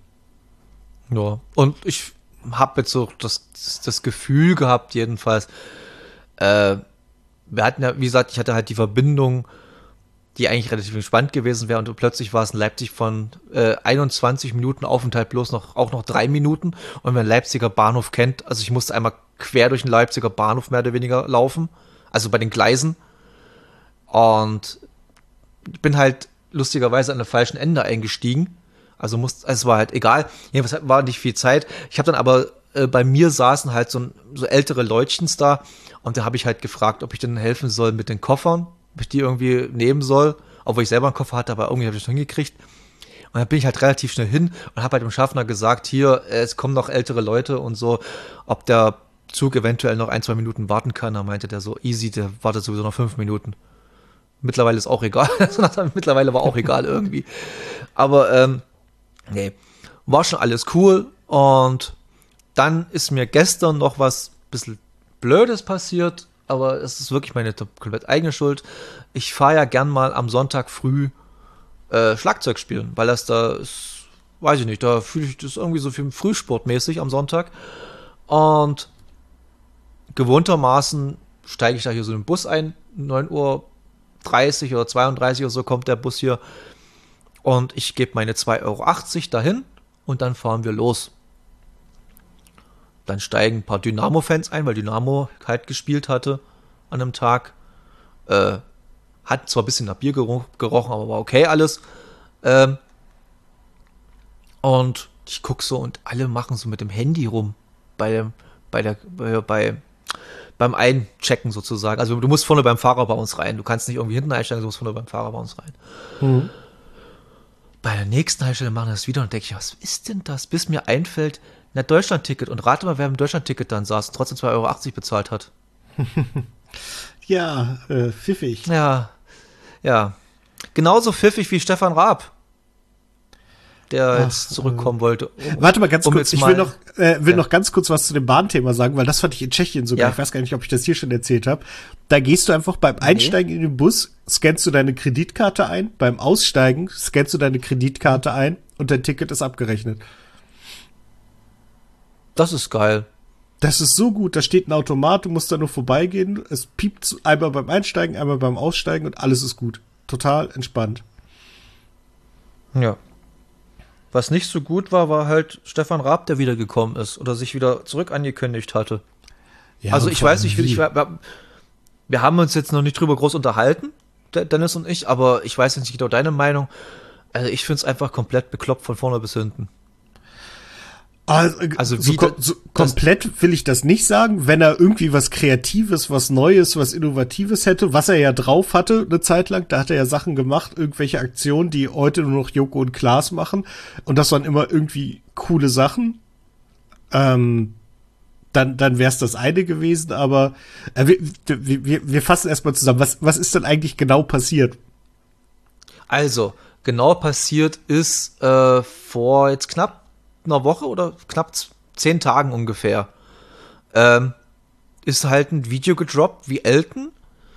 Ja, und ich habe jetzt so das, das Gefühl gehabt, jedenfalls, äh, wir hatten ja, wie gesagt, ich hatte halt die Verbindung, die eigentlich relativ entspannt gewesen wäre, und plötzlich war es in Leipzig von äh, einundzwanzig Minuten Aufenthalt bloß noch auch noch drei Minuten. Und wer den Leipziger Bahnhof kennt, also ich musste einmal quer durch den Leipziger Bahnhof mehr oder weniger laufen, also bei den Gleisen. Und ich bin halt lustigerweise an der falschen Ende eingestiegen. Also musste, es war halt egal. Jedenfalls war nicht viel Zeit. Ich habe dann aber äh, bei mir saßen halt so, so ältere Leutchens da, und da habe ich halt gefragt, ob ich denen helfen soll mit den Koffern, ob ich die irgendwie nehmen soll, obwohl ich selber einen Koffer hatte, aber irgendwie habe ich das hingekriegt. Und dann bin ich halt relativ schnell hin und habe halt dem Schaffner gesagt, hier, es kommen noch ältere Leute und so, ob der Zug eventuell noch ein, zwei Minuten warten kann. Da meinte der so, easy, der wartet sowieso noch fünf Minuten. Mittlerweile ist auch egal. Mittlerweile war auch egal irgendwie. Aber, ähm, nee, war schon alles cool. Und dann ist mir gestern noch was bisschen Blödes passiert, aber es ist wirklich meine komplett eigene Schuld. Ich fahre ja gern mal am Sonntag früh äh, Schlagzeug spielen, weil das da ist, weiß ich nicht, da fühle ich das irgendwie so viel frühsportmäßig am Sonntag. Und gewohntermaßen steige ich da hier so in den Bus ein, neun Uhr dreißig oder zweiunddreißig oder so kommt der Bus hier, und ich gebe meine zwei Euro achtzig dahin und dann fahren wir los. Dann steigen ein paar Dynamo-Fans ein, weil Dynamo halt gespielt hatte an einem Tag. Äh, hat zwar ein bisschen nach Bier gerochen, gerochen, aber war okay alles. Ähm, und ich gucke so, und alle machen so mit dem Handy rum bei dem, bei der, bei, bei beim Einchecken sozusagen. Also du musst vorne beim Fahrer bei uns rein. Du kannst nicht irgendwie hinten einsteigen, du musst vorne beim Fahrer bei uns rein. Mhm. bei der nächsten Haltestelle machen wir das wieder und denke ich, was ist denn das? Bis mir einfällt, na, Deutschland-Ticket. Und rate mal, wer im Deutschland-Ticket dann saß und trotzdem zwei Euro achtzig bezahlt hat. Ja, äh, pfiffig. Ja, ja. Genauso pfiffig wie Stefan Raab, der Ach, jetzt zurückkommen äh, wollte. Um, warte mal ganz um kurz, ich will noch äh, will ja. noch ganz kurz was zu dem Bahnthema sagen, weil das fand ich in Tschechien sogar, ja. Ich weiß gar nicht, ob ich das hier schon erzählt habe. Da gehst du einfach beim Einsteigen nee. in den Bus, scannst du deine Kreditkarte ein, beim Aussteigen scannst du deine Kreditkarte ein und dein Ticket ist abgerechnet. Das ist geil. Das ist so gut, da steht ein Automat, du musst da nur vorbeigehen, es piept einmal beim Einsteigen, einmal beim Aussteigen und alles ist gut. Total entspannt. Ja. Was nicht so gut war, war halt Stefan Raab, der wiedergekommen ist oder sich wieder zurück angekündigt hatte. Ja, also ich weiß nicht, ich, ich, wir haben uns jetzt noch nicht drüber groß unterhalten, Dennis und ich, aber ich weiß jetzt nicht genau deine Meinung. Also ich finde es einfach komplett bekloppt von vorne bis hinten. Also, also so, ko- so komplett will ich das nicht sagen. Wenn er irgendwie was Kreatives, was Neues, was Innovatives hätte, was er ja drauf hatte eine Zeit lang, da hat er ja Sachen gemacht, irgendwelche Aktionen, die heute nur noch Joko und Klaas machen. Und das waren immer irgendwie coole Sachen. Ähm, dann dann wäre es das eine gewesen. Aber äh, wir, wir, wir fassen erstmal zusammen. Was, was ist denn eigentlich genau passiert? Also, genau passiert ist äh, vor jetzt knapp einer Woche oder knapp zehn Tagen ungefähr, ähm, ist halt ein Video gedroppt, wie Elton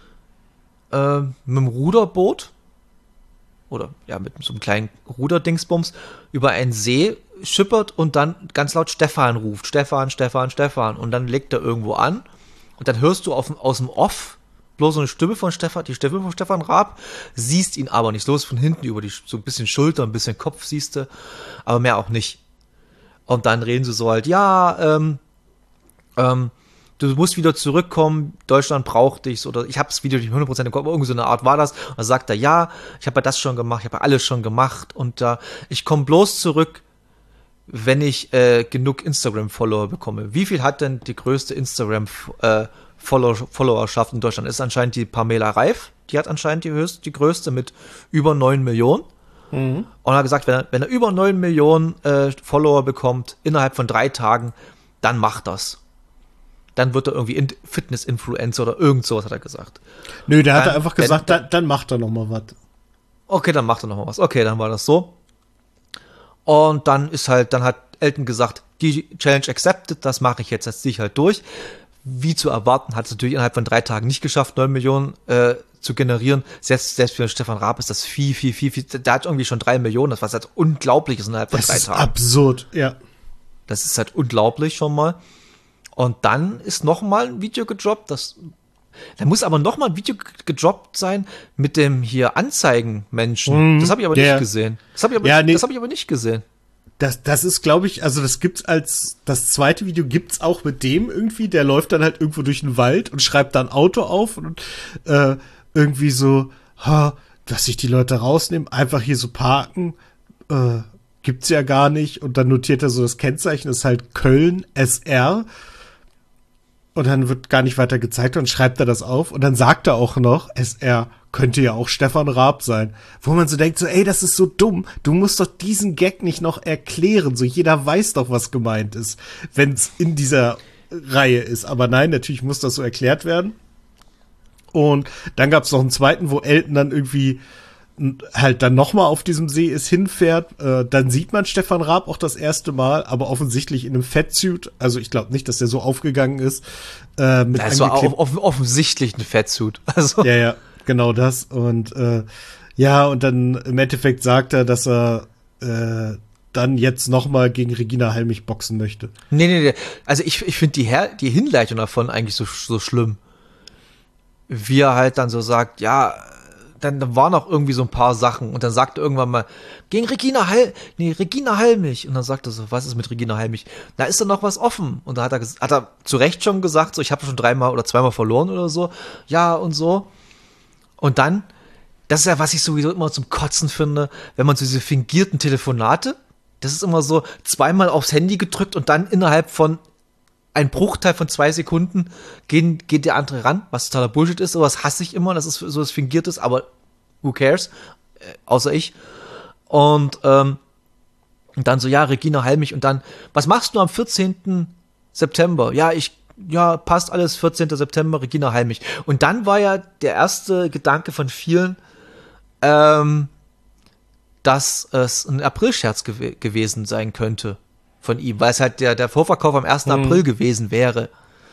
äh, mit dem Ruderboot oder ja, mit so einem kleinen Ruderdingsbums über einen See schippert und dann ganz laut Stefan ruft. Stefan, Stefan, Stefan. Und dann legt er irgendwo an und dann hörst du auf, aus dem Off bloß so eine Stimme von Stefan, die Stimme von Stefan Raab, siehst ihn aber nicht. Los von hinten über die, so ein bisschen Schulter, ein bisschen Kopf siehst du, aber mehr auch nicht. Und dann reden sie so halt, ja, ähm, ähm, du musst wieder zurückkommen, Deutschland braucht dich. Oder ich habe das Video nicht hundert Prozent im Kopf, aber irgendwie so eine Art war das. Und dann sagt er, ja, ich habe ja das schon gemacht, ich habe ja alles schon gemacht. Und äh, ich komme bloß zurück, wenn ich äh, genug Instagram-Follower bekomme. Wie viel hat denn die größte Instagram-Followerschaft in Deutschland? Ist anscheinend die Pamela Reif. Die hat anscheinend die höchste, die größte mit über neun Millionen. Mhm. Und er hat gesagt, wenn er, wenn er über neun Millionen äh, Follower bekommt, innerhalb von drei Tagen, dann macht das. Dann wird er irgendwie in- Fitness-Influencer oder irgend sowas, hat er gesagt. Nö, der dann, hat er einfach gesagt, wenn, dann, dann macht er noch mal was. Okay, dann macht er noch mal was. Okay, dann war das so. Und dann ist halt, dann hat Elton gesagt, die Challenge accepted, das mache ich jetzt, das ziehe ich halt durch. Wie zu erwarten, hat es natürlich innerhalb von drei Tagen nicht geschafft, neun Millionen äh, zu generieren. Selbst, selbst für Stefan Raab ist das viel, viel, viel, viel. Der hat irgendwie schon drei Millionen, das was halt unglaublich ist innerhalb von das drei ist Tagen. Absurd, ja. Das ist halt unglaublich schon mal. Und dann ist noch mal ein Video gedroppt, das, da muss aber noch mal ein Video gedroppt sein mit dem hier Anzeigenmenschen. Mm, das habe ich aber der, nicht gesehen. Das habe ich, ja, nee, hab ich aber nicht gesehen. Das, das ist, glaube ich, also das gibt's als, das zweite Video gibt's auch mit dem irgendwie, der läuft dann halt irgendwo durch den Wald und schreibt da ein Auto auf und äh, irgendwie so, ha, dass sich die Leute rausnehmen, einfach hier so parken, äh, gibt's ja gar nicht und dann notiert er so das Kennzeichen, ist halt Köln S R und dann wird gar nicht weiter gezeigt und schreibt er das auf und dann sagt er auch noch, S R könnte ja auch Stefan Raab sein. Wo man so denkt, so, ey, das ist so dumm. Du musst doch diesen Gag nicht noch erklären. So, jeder weiß doch, was gemeint ist, wenn es in dieser Reihe ist. Aber nein, natürlich muss das so erklärt werden. Und dann gab es noch einen zweiten, wo Elton dann irgendwie halt dann nochmal auf diesem See ist, hinfährt. Äh, dann sieht man Stefan Raab auch das erste Mal, aber offensichtlich in einem Fettsuit. Also ich glaube nicht, dass der so aufgegangen ist. Äh, mit das war auch off- offensichtlich ein Fettsuit. Also. Ja, ja. Genau das. Und äh, ja, und dann im Endeffekt sagt er, dass er äh, dann jetzt noch mal gegen Regina Halmich boxen möchte. Nee, nee, nee. Also ich, ich finde die, Her- die Hinleitung davon eigentlich so, so schlimm. Wie er halt dann so sagt, ja, dann, dann waren noch irgendwie so ein paar Sachen. Und dann sagt er irgendwann mal, gegen Regina Hal- nee, Regina Halmich. Und dann sagt er so, was ist mit Regina Halmich? Da ist doch noch was offen. Und da hat er, hat er zu Recht schon gesagt, so, ich habe schon dreimal oder zweimal verloren oder so. Ja, und so. Und dann, das ist ja, was ich sowieso immer zum Kotzen finde, wenn man so diese fingierten Telefonate, das ist immer so zweimal aufs Handy gedrückt und dann innerhalb von einem Bruchteil von zwei Sekunden gehen, geht der andere ran, was totaler Bullshit ist, sowas hasse ich immer, das ist so was Fingiertes, aber who cares, äh, außer ich. Und, ähm, und dann so, ja, Regina Halmich. Und dann, was machst du am vierzehnten September? Ja, ich, ja, passt alles, vierzehnten September, Regina Halmich. Und dann war ja der erste Gedanke von vielen, ähm, dass es ein Aprilscherz gew- gewesen sein könnte von ihm, weil es halt der, der Vorverkauf am ersten Mhm. April gewesen wäre.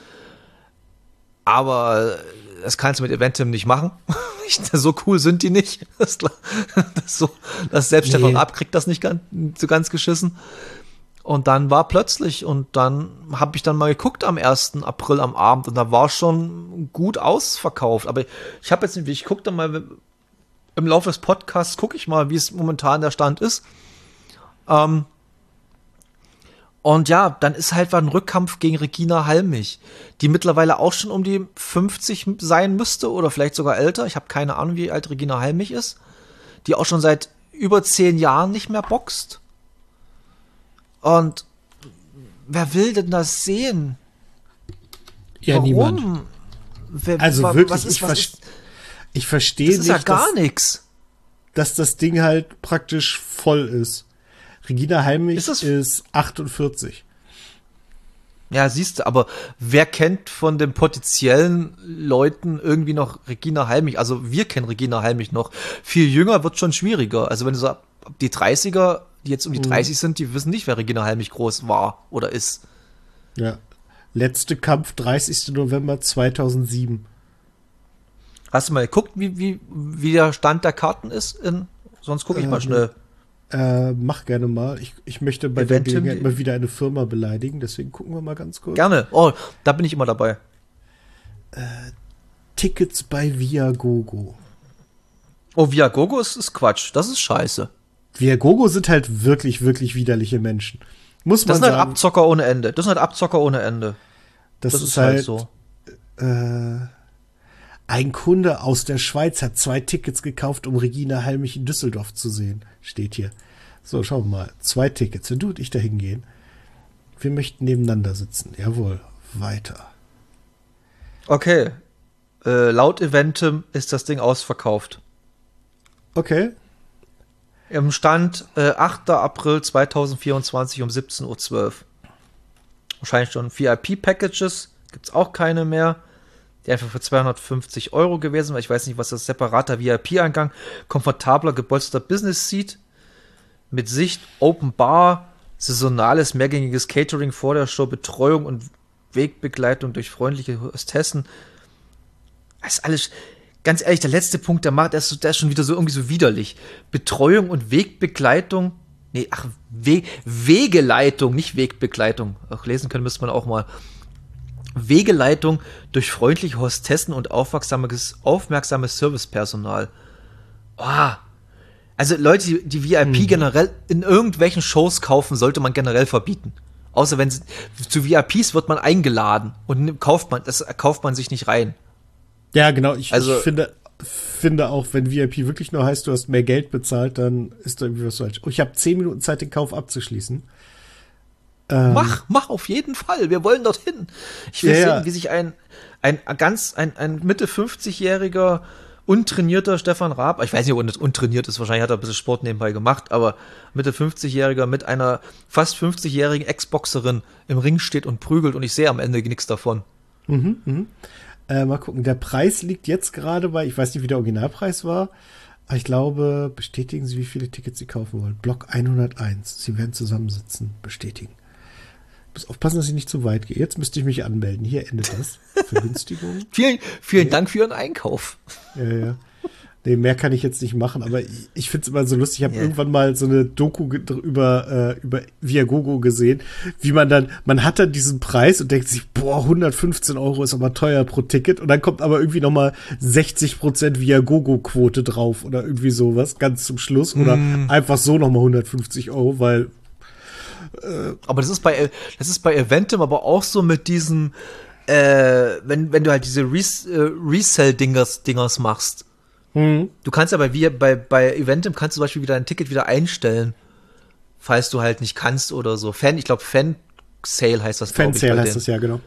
Aber das kannst du mit Eventim nicht machen. So cool sind die nicht. Das, das so, das selbst Stefan Nee. Raab kriegt das nicht ganz, so ganz geschissen. Und dann war plötzlich, und dann habe ich dann mal geguckt am ersten April am Abend und da war schon gut ausverkauft. Aber ich habe jetzt nicht, ich gucke dann mal im Laufe des Podcasts, gucke ich mal, wie es momentan der Stand ist. Ähm, und ja, dann ist halt ein Rückkampf gegen Regina Halmich, die mittlerweile auch schon um die fünfzig sein müsste oder vielleicht sogar älter. Ich habe keine Ahnung, wie alt Regina Halmich ist. Die auch schon seit über zehn Jahren nicht mehr boxt. Und wer will denn das sehen? Ja, Warum? niemand. Wer, Also wa- wirklich, was ist, ich, was ver- ist, ich verstehe das ist nicht, ja gar dass, nichts. dass das Ding halt praktisch voll ist. Regina Halmich Ist ist, das- achtundvierzig. Ja, siehst du, aber wer kennt von den potenziellen Leuten irgendwie noch Regina Halmich? Also wir kennen Regina Halmich noch. Viel jünger wird schon schwieriger. Also wenn du so ab die dreißiger, die jetzt um die Mhm. dreißig sind, die wissen nicht, wer Regina Halmich groß war oder ist. Ja. Letzte Kampf dreißigsten November zweitausendsieben. Hast du mal geguckt, wie, wie, wie der Stand der Karten ist? In, sonst gucke ich Äh, mal schnell. Äh, mach gerne mal. Ich, ich möchte bei Eventim- der Gelegenheit mal wieder eine Firma beleidigen, deswegen gucken wir mal ganz kurz. Gerne. Oh, da bin ich immer dabei. Tickets bei Viagogo. Oh, Viagogo ist, ist Quatsch. Das ist scheiße. Viagogo sind halt wirklich, wirklich widerliche Menschen. Muss Das man sind halt sagen. Abzocker ohne Ende. Das sind halt Abzocker ohne Ende. Das, Das, ist, ist halt, halt so. Äh, ein Kunde aus der Schweiz hat zwei Tickets gekauft, um Regina Halmich in Düsseldorf zu sehen. Steht hier. So, schauen wir mal. Zwei Tickets. Wenn du und ich da hingehen. Wir möchten nebeneinander sitzen. Jawohl. Weiter. Okay. Äh, laut Eventim ist das Ding ausverkauft. Okay. Im Stand äh, achter April zweitausendvierundzwanzig um siebzehn Uhr zwölf. Wahrscheinlich schon V I P-Packages. Gibt's auch keine mehr. Die einfach für zweihundertfünfzig Euro gewesen, weil ich weiß nicht, was das separater V I P-Eingang, komfortabler, gepolsterter Business-Seat mit Sicht, Open Bar, saisonales, mehrgängiges Catering vor der Show, Betreuung und Wegbegleitung durch freundliche Hostessen. Das ist alles, ganz ehrlich, der letzte Punkt, der macht, der ist, so- der ist schon wieder so irgendwie so widerlich. Betreuung und Wegbegleitung, nee, ach, We Wegeleitung, nicht Wegbegleitung. Ach, lesen können müsste man auch mal. Wegeleitung durch freundliche Hostessen und aufmerksames, aufmerksames Servicepersonal. Oh. Also Leute, die, die V I P Mhm. generell in irgendwelchen Shows kaufen, sollte man generell verbieten. Außer wenn sie, zu V I Ps wird man eingeladen und nimmt- kauft man, das kauft man sich nicht rein. Ja, genau. Ich, Also- ich finde, finde auch, wenn V I P wirklich nur heißt, du hast mehr Geld bezahlt, dann ist da irgendwie was falsch. Oh, ich habe zehn Minuten Zeit, den Kauf abzuschließen. Ähm, Mach, mach auf jeden Fall. Wir wollen dorthin. Ich will Ja, ja. sehen, wie sich ein, ein ganz, ein, ein Mitte fünfzigjähriger, untrainierter Stefan Raab, ich weiß nicht, ob er nicht untrainiert ist, wahrscheinlich hat er ein bisschen Sport nebenbei gemacht, aber Mitte fünfzigjähriger mit einer fast fünfzigjährigen Ex-Boxerin im Ring steht und prügelt und ich sehe am Ende nichts davon. Mhm, mhm. Äh, mal gucken. Der Preis liegt jetzt gerade bei, ich weiß nicht, wie der Originalpreis war, aber ich glaube, bestätigen Sie, wie viele Tickets Sie kaufen wollen. Block hunderteins. Sie werden zusammensitzen. Bestätigen. Ich muss aufpassen, dass ich nicht zu weit gehe. Jetzt müsste ich mich anmelden. Hier endet das. Vergünstigung. Vielen, vielen Dank für Ihren Einkauf. Ja, ja. Nee, mehr kann ich jetzt nicht machen, aber ich, ich finde es immer so lustig. Ich habe Ja. irgendwann mal so eine Doku ge- über, äh, über Viagogo gesehen, wie man dann, man hat dann diesen Preis und denkt sich, boah, hundertfünfzehn Euro ist aber teuer pro Ticket und dann kommt aber irgendwie nochmal sechzig Prozent Viagogo-Quote drauf oder irgendwie sowas, ganz zum Schluss oder Mm. einfach so nochmal hundertfünfzig Euro, weil Aber das ist bei, das ist bei Eventim aber auch so mit diesen, äh, wenn, wenn du halt diese Res, äh, Resell-Dingers Dingers machst. hm, Du kannst ja bei, wir- bei, bei Eventim kannst du zum Beispiel wieder ein Ticket wieder einstellen, falls du halt nicht kannst oder so. Fan, ich glaube Fan-Sale heißt das, glaub ich, Fansale bei heißt denen. das ja, genau.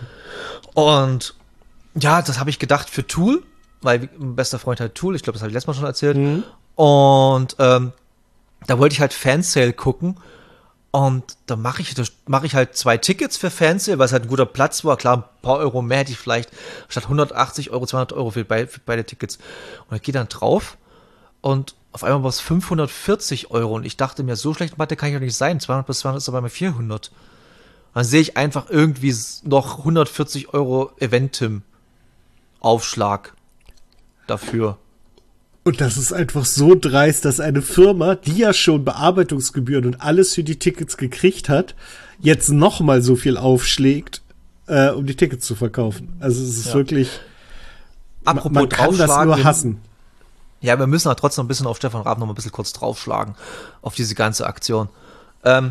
Und ja, das habe ich gedacht für Tool, weil mein bester Freund hat Tool, ich glaube, das habe ich letztes Mal schon erzählt. Mhm. Und ähm, da wollte ich halt Fansale gucken und da mache ich, da mache ich halt zwei Tickets für Fansale, weil es halt ein guter Platz war. Klar, ein paar Euro mehr hätte ich vielleicht statt hundertachtzig Euro, zweihundert Euro für, bei, für beide Tickets. Und ich gehe dann drauf und auf einmal war es fünfhundertvierzig Euro und ich dachte mir, so schlecht Mathe kann ich doch nicht sein. zweihundert plus zweihundert ist aber mal vierhundert. Und dann sehe ich einfach irgendwie noch hundertvierzig Euro Eventim-Aufschlag dafür. Und das ist einfach so dreist, dass eine Firma, die ja schon Bearbeitungsgebühren und alles für die Tickets gekriegt hat, jetzt noch mal so viel aufschlägt, äh, um die Tickets zu verkaufen. Also es ist ja wirklich, Apropos man kann das nur hassen. Ja, wir müssen halt trotzdem ein bisschen auf Stefan Raab noch mal ein bisschen kurz draufschlagen, auf diese ganze Aktion. Ähm,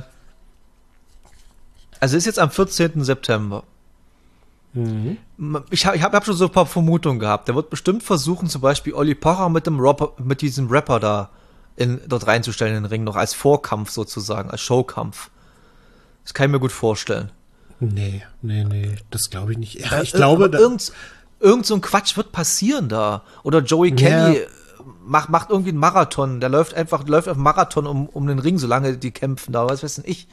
also ist jetzt am vierzehnten September. Mhm. Ich habe ich hab, hab schon so ein paar Vermutungen gehabt. Der wird bestimmt versuchen, zum Beispiel Olli Pocher mit dem Rapper, mit diesem Rapper da in, dort reinzustellen in den Ring, noch als Vorkampf sozusagen, als Showkampf. Das kann ich mir gut vorstellen. Nee, nee, nee, das glaube ich nicht. Ja, äh, ich glaube, da irgend, irgend so ein Quatsch wird passieren da. Oder Joey Kenny ja. macht, macht irgendwie einen Marathon. Der läuft einfach, läuft auf Marathon um, um den Ring, solange die kämpfen da. Was weiß denn ich?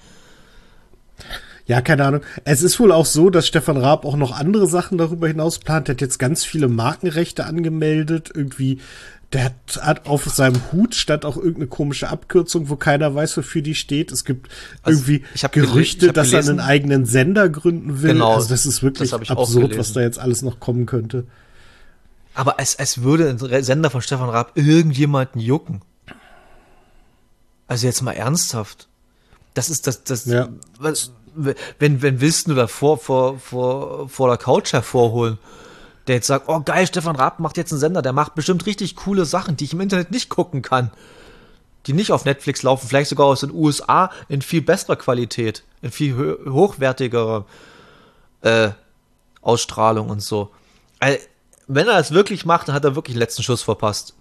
Ja, keine Ahnung. Es ist wohl auch so, dass Stefan Raab auch noch andere Sachen darüber hinaus plant. Der hat jetzt ganz viele Markenrechte angemeldet. Irgendwie, der hat, hat auf seinem Hut stand auch irgendeine komische Abkürzung, wo keiner weiß, wofür die steht. Es gibt also, irgendwie Gerüchte, gele- dass gelesen, er einen eigenen Sender gründen will. Genau, also das ist wirklich das absurd, was da jetzt alles noch kommen könnte. Aber es, es würde ein Sender von Stefan Raab irgendjemanden jucken. Also jetzt mal ernsthaft. Das ist das, das, ja. was, wenn, wenn willst du da vor, vor, vor, vor der Couch hervorholen, der jetzt sagt, oh geil, Stefan Raab macht jetzt einen Sender, der macht bestimmt richtig coole Sachen, die ich im Internet nicht gucken kann, die nicht auf Netflix laufen, vielleicht sogar aus den U S A in viel besserer Qualität, in viel ho- hochwertigerer äh, Ausstrahlung und so. Also, wenn er das wirklich macht, dann hat er wirklich den letzten Schuss verpasst.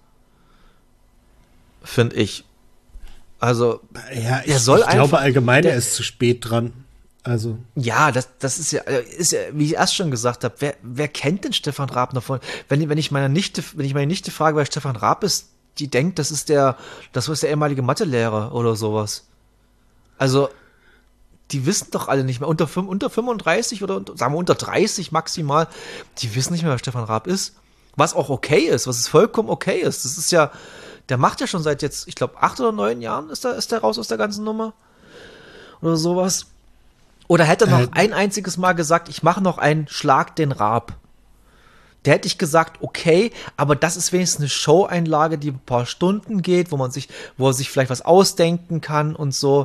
Finde ich. Also, ja, ich, er soll ich einfach, glaube allgemein, der, er ist zu spät dran. Also. Ja, das, das ist ja, ist ja, wie ich erst schon gesagt habe, wer, wer kennt denn Stefan Raab noch von? Wenn, wenn ich meine Nichte, wenn ich meine Nichte frage, wer Stefan Raab ist, die denkt, das ist der, das ist der ehemalige Mathelehrer oder sowas. Also, die wissen doch alle nicht mehr, unter, unter fünfunddreißig oder unter, sagen wir unter dreißig maximal, die wissen nicht mehr, wer Stefan Raab ist. Was auch okay ist, was es vollkommen okay ist. Das ist ja, der macht ja schon seit jetzt, ich glaube, acht oder neun Jahren ist der, ist der raus aus der ganzen Nummer. Oder sowas. Oder hätte er noch äh, ein einziges Mal gesagt, ich mache noch einen Schlag den Raab. Der hätte ich gesagt, okay, aber das ist wenigstens eine Show-Einlage, die ein paar Stunden geht, wo man sich, wo er sich vielleicht was ausdenken kann und so.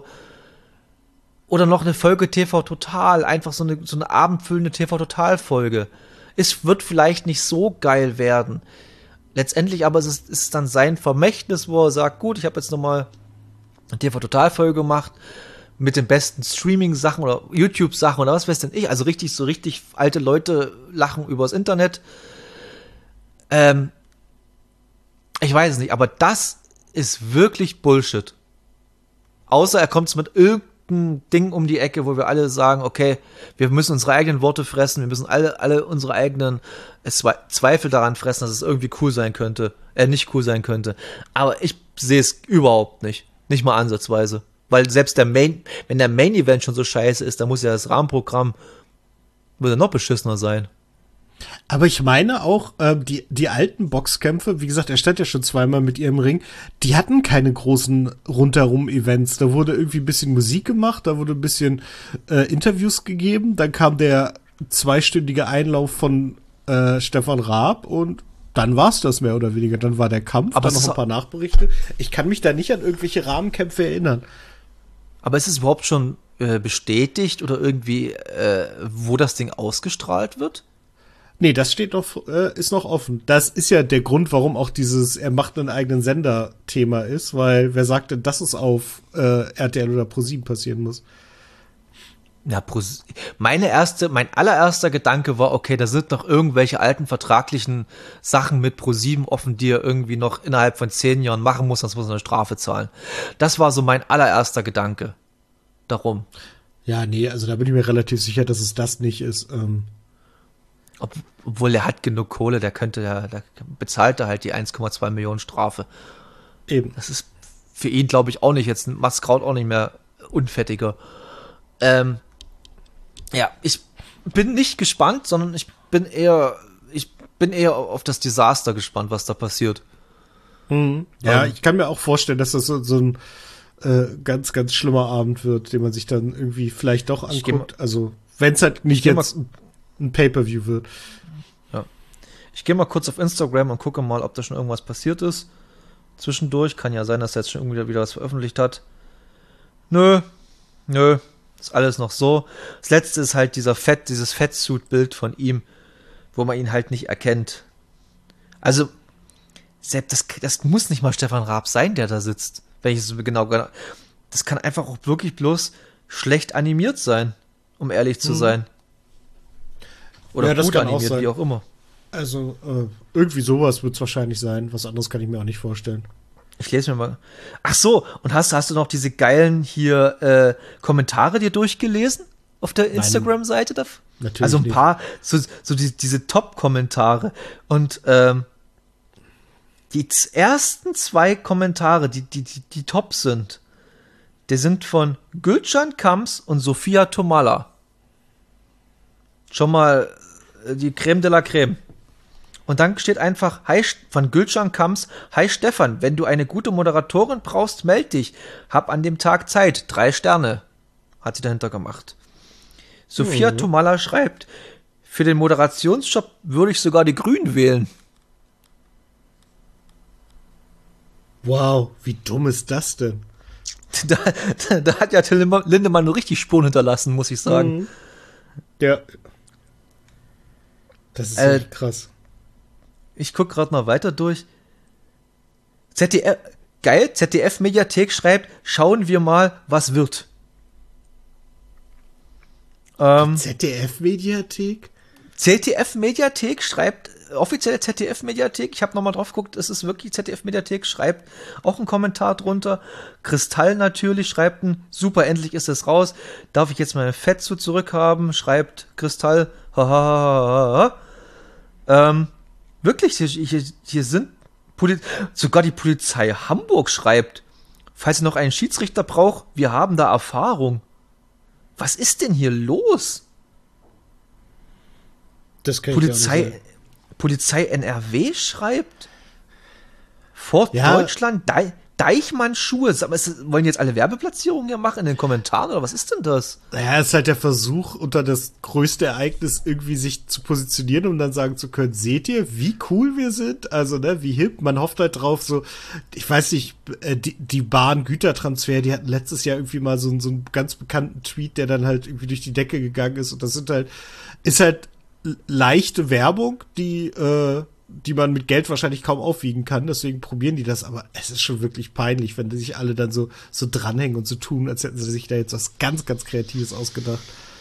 Oder noch eine Folge T V Total, einfach so eine, so eine abendfüllende T V Total-Folge. Es wird vielleicht nicht so geil werden. Letztendlich aber ist es ist dann sein Vermächtnis, wo er sagt, gut, ich habe jetzt nochmal eine T V Total-Folge gemacht, mit den besten Streaming-Sachen oder YouTube-Sachen oder was weiß denn ich. Also richtig, so richtig alte Leute lachen übers Internet. Ähm, ich weiß es nicht, aber das ist wirklich Bullshit. Außer er kommt mit irgendeinem Ding um die Ecke, wo wir alle sagen, okay, wir müssen unsere eigenen Worte fressen, wir müssen alle, alle unsere eigenen Zweifel daran fressen, dass es irgendwie cool sein könnte, äh, nicht cool sein könnte. Aber ich sehe es überhaupt nicht. Nicht mal ansatzweise. Weil selbst der Main, wenn der Main-Event schon so scheiße ist, dann muss ja das Rahmenprogramm würde noch beschissener sein. Aber ich meine auch, äh, die, die alten Boxkämpfe, wie gesagt, er stand ja schon zweimal mit ihr im Ring, die hatten keine großen Rundherum-Events. Da wurde irgendwie ein bisschen Musik gemacht, da wurde ein bisschen äh, Interviews gegeben, dann kam der zweistündige Einlauf von äh, Stefan Raab und dann war's das mehr oder weniger. Dann war der Kampf, aber dann noch ein paar Nachberichte. Ich kann mich da nicht an irgendwelche Rahmenkämpfe erinnern. Aber ist es überhaupt schon äh, bestätigt oder irgendwie, äh, wo das Ding ausgestrahlt wird? Nee, das steht noch, äh, ist noch offen. Das ist ja der Grund, warum auch dieses er macht einen eigenen Sender-Thema ist, weil wer sagt denn, dass es auf äh, R T L oder ProSieben passieren muss? Ja, meine erste, mein allererster Gedanke war, okay, da sind noch irgendwelche alten vertraglichen Sachen mit ProSieben offen, die er irgendwie noch innerhalb von zehn Jahren machen muss, sonst muss er eine Strafe zahlen. Das war so mein allererster Gedanke darum. Ja, nee, also da bin ich mir relativ sicher, dass es das nicht ist. Ähm. Ob, obwohl er hat genug Kohle, der könnte, der, der bezahlt er halt die eins Komma zwei Millionen Strafe. Eben. Das ist für ihn glaube ich auch nicht, jetzt ein Maskraut auch nicht mehr unfettiger. Ähm, ja, ich bin nicht gespannt, sondern ich bin eher, ich bin eher auf das Desaster gespannt, was da passiert. Mhm. Ja, ähm, ich kann mir auch vorstellen, dass das so, so ein äh, ganz, ganz schlimmer Abend wird, den man sich dann irgendwie vielleicht doch anguckt. Mal, also, wenn es halt nicht jetzt mal, ein Pay-Per-View wird. Ja. Ich gehe mal kurz auf Instagram und gucke mal, ob da schon irgendwas passiert ist. Zwischendurch. Kann ja sein, dass er jetzt schon irgendwie wieder was veröffentlicht hat. Nö. Nö. Ist alles noch so. Das letzte ist halt dieser Fett, dieses Fettsuit-Bild von ihm, wo man ihn halt nicht erkennt. Also, selbst das, das muss nicht mal Stefan Raab sein, der da sitzt. Wenn ich es so genau. Das kann einfach auch wirklich bloß schlecht animiert sein, um ehrlich zu sein. Oder ja, das gut kann animiert, auch sein. wie auch immer. Also, äh, irgendwie sowas wird es wahrscheinlich sein. Was anderes kann ich mir auch nicht vorstellen. Ich lese mir mal. Ach so, und hast, hast du noch diese geilen hier äh, Kommentare dir durchgelesen? Auf der Instagram-Seite? Natürlich also ein nicht. paar, so, so die, diese Top-Kommentare. Und ähm, die z- ersten zwei Kommentare, die, die, die, die top sind, die sind von Gülcan Kams und Sophia Tomalla. Schon mal äh, die Creme de la Creme. Und dann steht einfach, hi, von Gülcan Kams, hi Stefan, wenn du eine gute Moderatorin brauchst, meld dich. Hab an dem Tag Zeit. Drei Sterne. Hat sie dahinter gemacht. Sophia Mhm. Tomalla schreibt, für den Moderationsjob würde ich sogar die Grünen wählen. Wow, wie dumm ist das denn? Da, da, da hat ja Till Lindemann nur richtig Spuren hinterlassen, muss ich sagen. Mhm. Ja. Das ist Äh, echt krass. Ich guck gerade mal weiter durch. Z D F, geil, Z D F-Mediathek schreibt, schauen wir mal, was wird. Ähm, Z D F-Mediathek? Z D F-Mediathek schreibt, offizielle Z D F-Mediathek, ich habe nochmal drauf geguckt, es ist wirklich Z D F-Mediathek, schreibt auch einen Kommentar drunter. Kristall natürlich schreibt ein, super, endlich ist es raus. Darf ich jetzt meine Fettsuit zurückhaben? Schreibt Kristall, hahaha. ähm, wirklich, hier, hier, hier sind Poli- sogar die Polizei Hamburg schreibt, falls ihr noch einen Schiedsrichter braucht, wir haben da Erfahrung. Was ist denn hier los? Das kann Polizei, ich ja nicht sagen. Polizei N R W schreibt, Fort Ja. Deutschland, Dei- Deichmann-Schuhe. Sag mal, ist- wollen jetzt alle Werbeplatzierungen hier machen in den Kommentaren oder was ist denn das? Naja, es ist halt der Versuch, unter das größte Ereignis irgendwie sich zu positionieren, um dann sagen zu können, seht ihr, wie cool wir sind? Also, ne, wie hip. Man hofft halt drauf, so, ich weiß nicht, äh, die, die Bahn-Gütertransfer, die hatten letztes Jahr irgendwie mal so, so einen ganz bekannten Tweet, der dann halt irgendwie durch die Decke gegangen ist. Und das sind halt, ist halt leichte Werbung, die, äh, die man mit Geld wahrscheinlich kaum aufwiegen kann, deswegen probieren die das, aber es ist schon wirklich peinlich, wenn die sich alle dann so, so dranhängen und so tun, als hätten sie sich da jetzt was ganz, ganz Kreatives ausgedacht.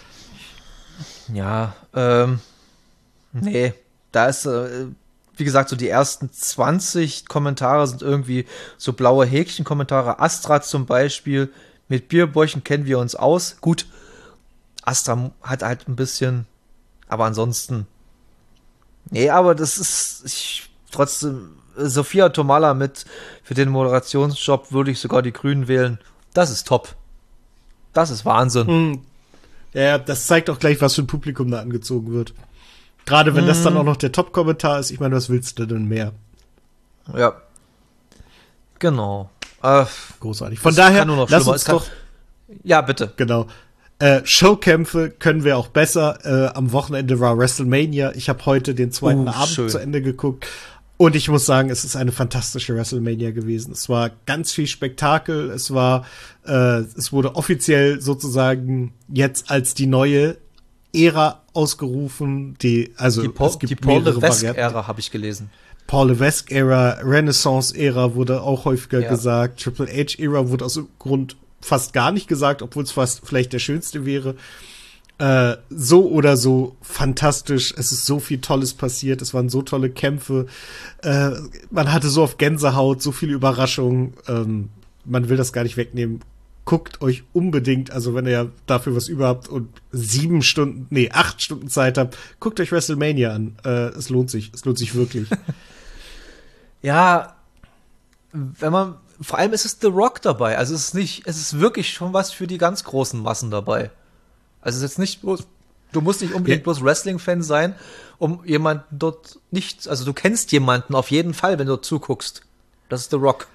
Ja, ähm, nee, da ist, äh, wie gesagt, so die ersten zwanzig Kommentare sind irgendwie so blaue Häkchen-Kommentare. Astra zum Beispiel, mit Bierbäuchen kennen wir uns aus. Gut, Astra hat halt ein bisschen, aber ansonsten, nee, aber das ist, ich, trotzdem, Sophia Tomalla mit, für den Moderationsjob würde ich sogar die Grünen wählen. Das ist top. Das ist Wahnsinn. Hm. Ja, das zeigt auch gleich, was für ein Publikum da angezogen wird. Gerade wenn hm. das dann auch noch der Top-Kommentar ist, ich meine, was willst du denn mehr? Ja. Genau. Äh, Großartig. Von es daher, kann nur noch lass schlimmer. uns Es kann- doch, Ja, bitte. genau, Äh, Showkämpfe können wir auch besser. Äh, am Wochenende war WrestleMania. Ich habe heute den zweiten Uh, Abend schön. zu Ende geguckt. Und ich muss sagen, es ist eine fantastische WrestleMania gewesen. Es war ganz viel Spektakel. Es war, äh, es wurde offiziell sozusagen jetzt als die neue Ära ausgerufen. Die, also Die, Paul, es gibt die Paul mehrere Varianten. Levesque-Ära habe ich gelesen. Paul Levesque-Ära, Renaissance-Ära wurde auch häufiger Ja. gesagt. Triple H-Ära wurde aus dem Grund fast gar nicht gesagt, obwohl es fast vielleicht der schönste wäre. Äh, so oder so fantastisch. Es ist so viel Tolles passiert. Es waren so tolle Kämpfe. Äh, man hatte so oft Gänsehaut, so viele Überraschungen. Ähm, man will das gar nicht wegnehmen. Guckt euch unbedingt, also wenn ihr dafür was über habt und sieben Stunden, nee, acht Stunden Zeit habt, guckt euch WrestleMania an. Äh, es lohnt sich. Es lohnt sich wirklich. Ja, wenn man, vor allem ist es The Rock dabei, also es ist nicht, es ist wirklich schon was für die ganz großen Massen dabei. Also es ist jetzt nicht bloß, du musst nicht unbedingt ja. bloß Wrestling-Fan sein, um jemanden dort nicht, also du kennst jemanden auf jeden Fall, wenn du dort zuguckst. Das ist The Rock.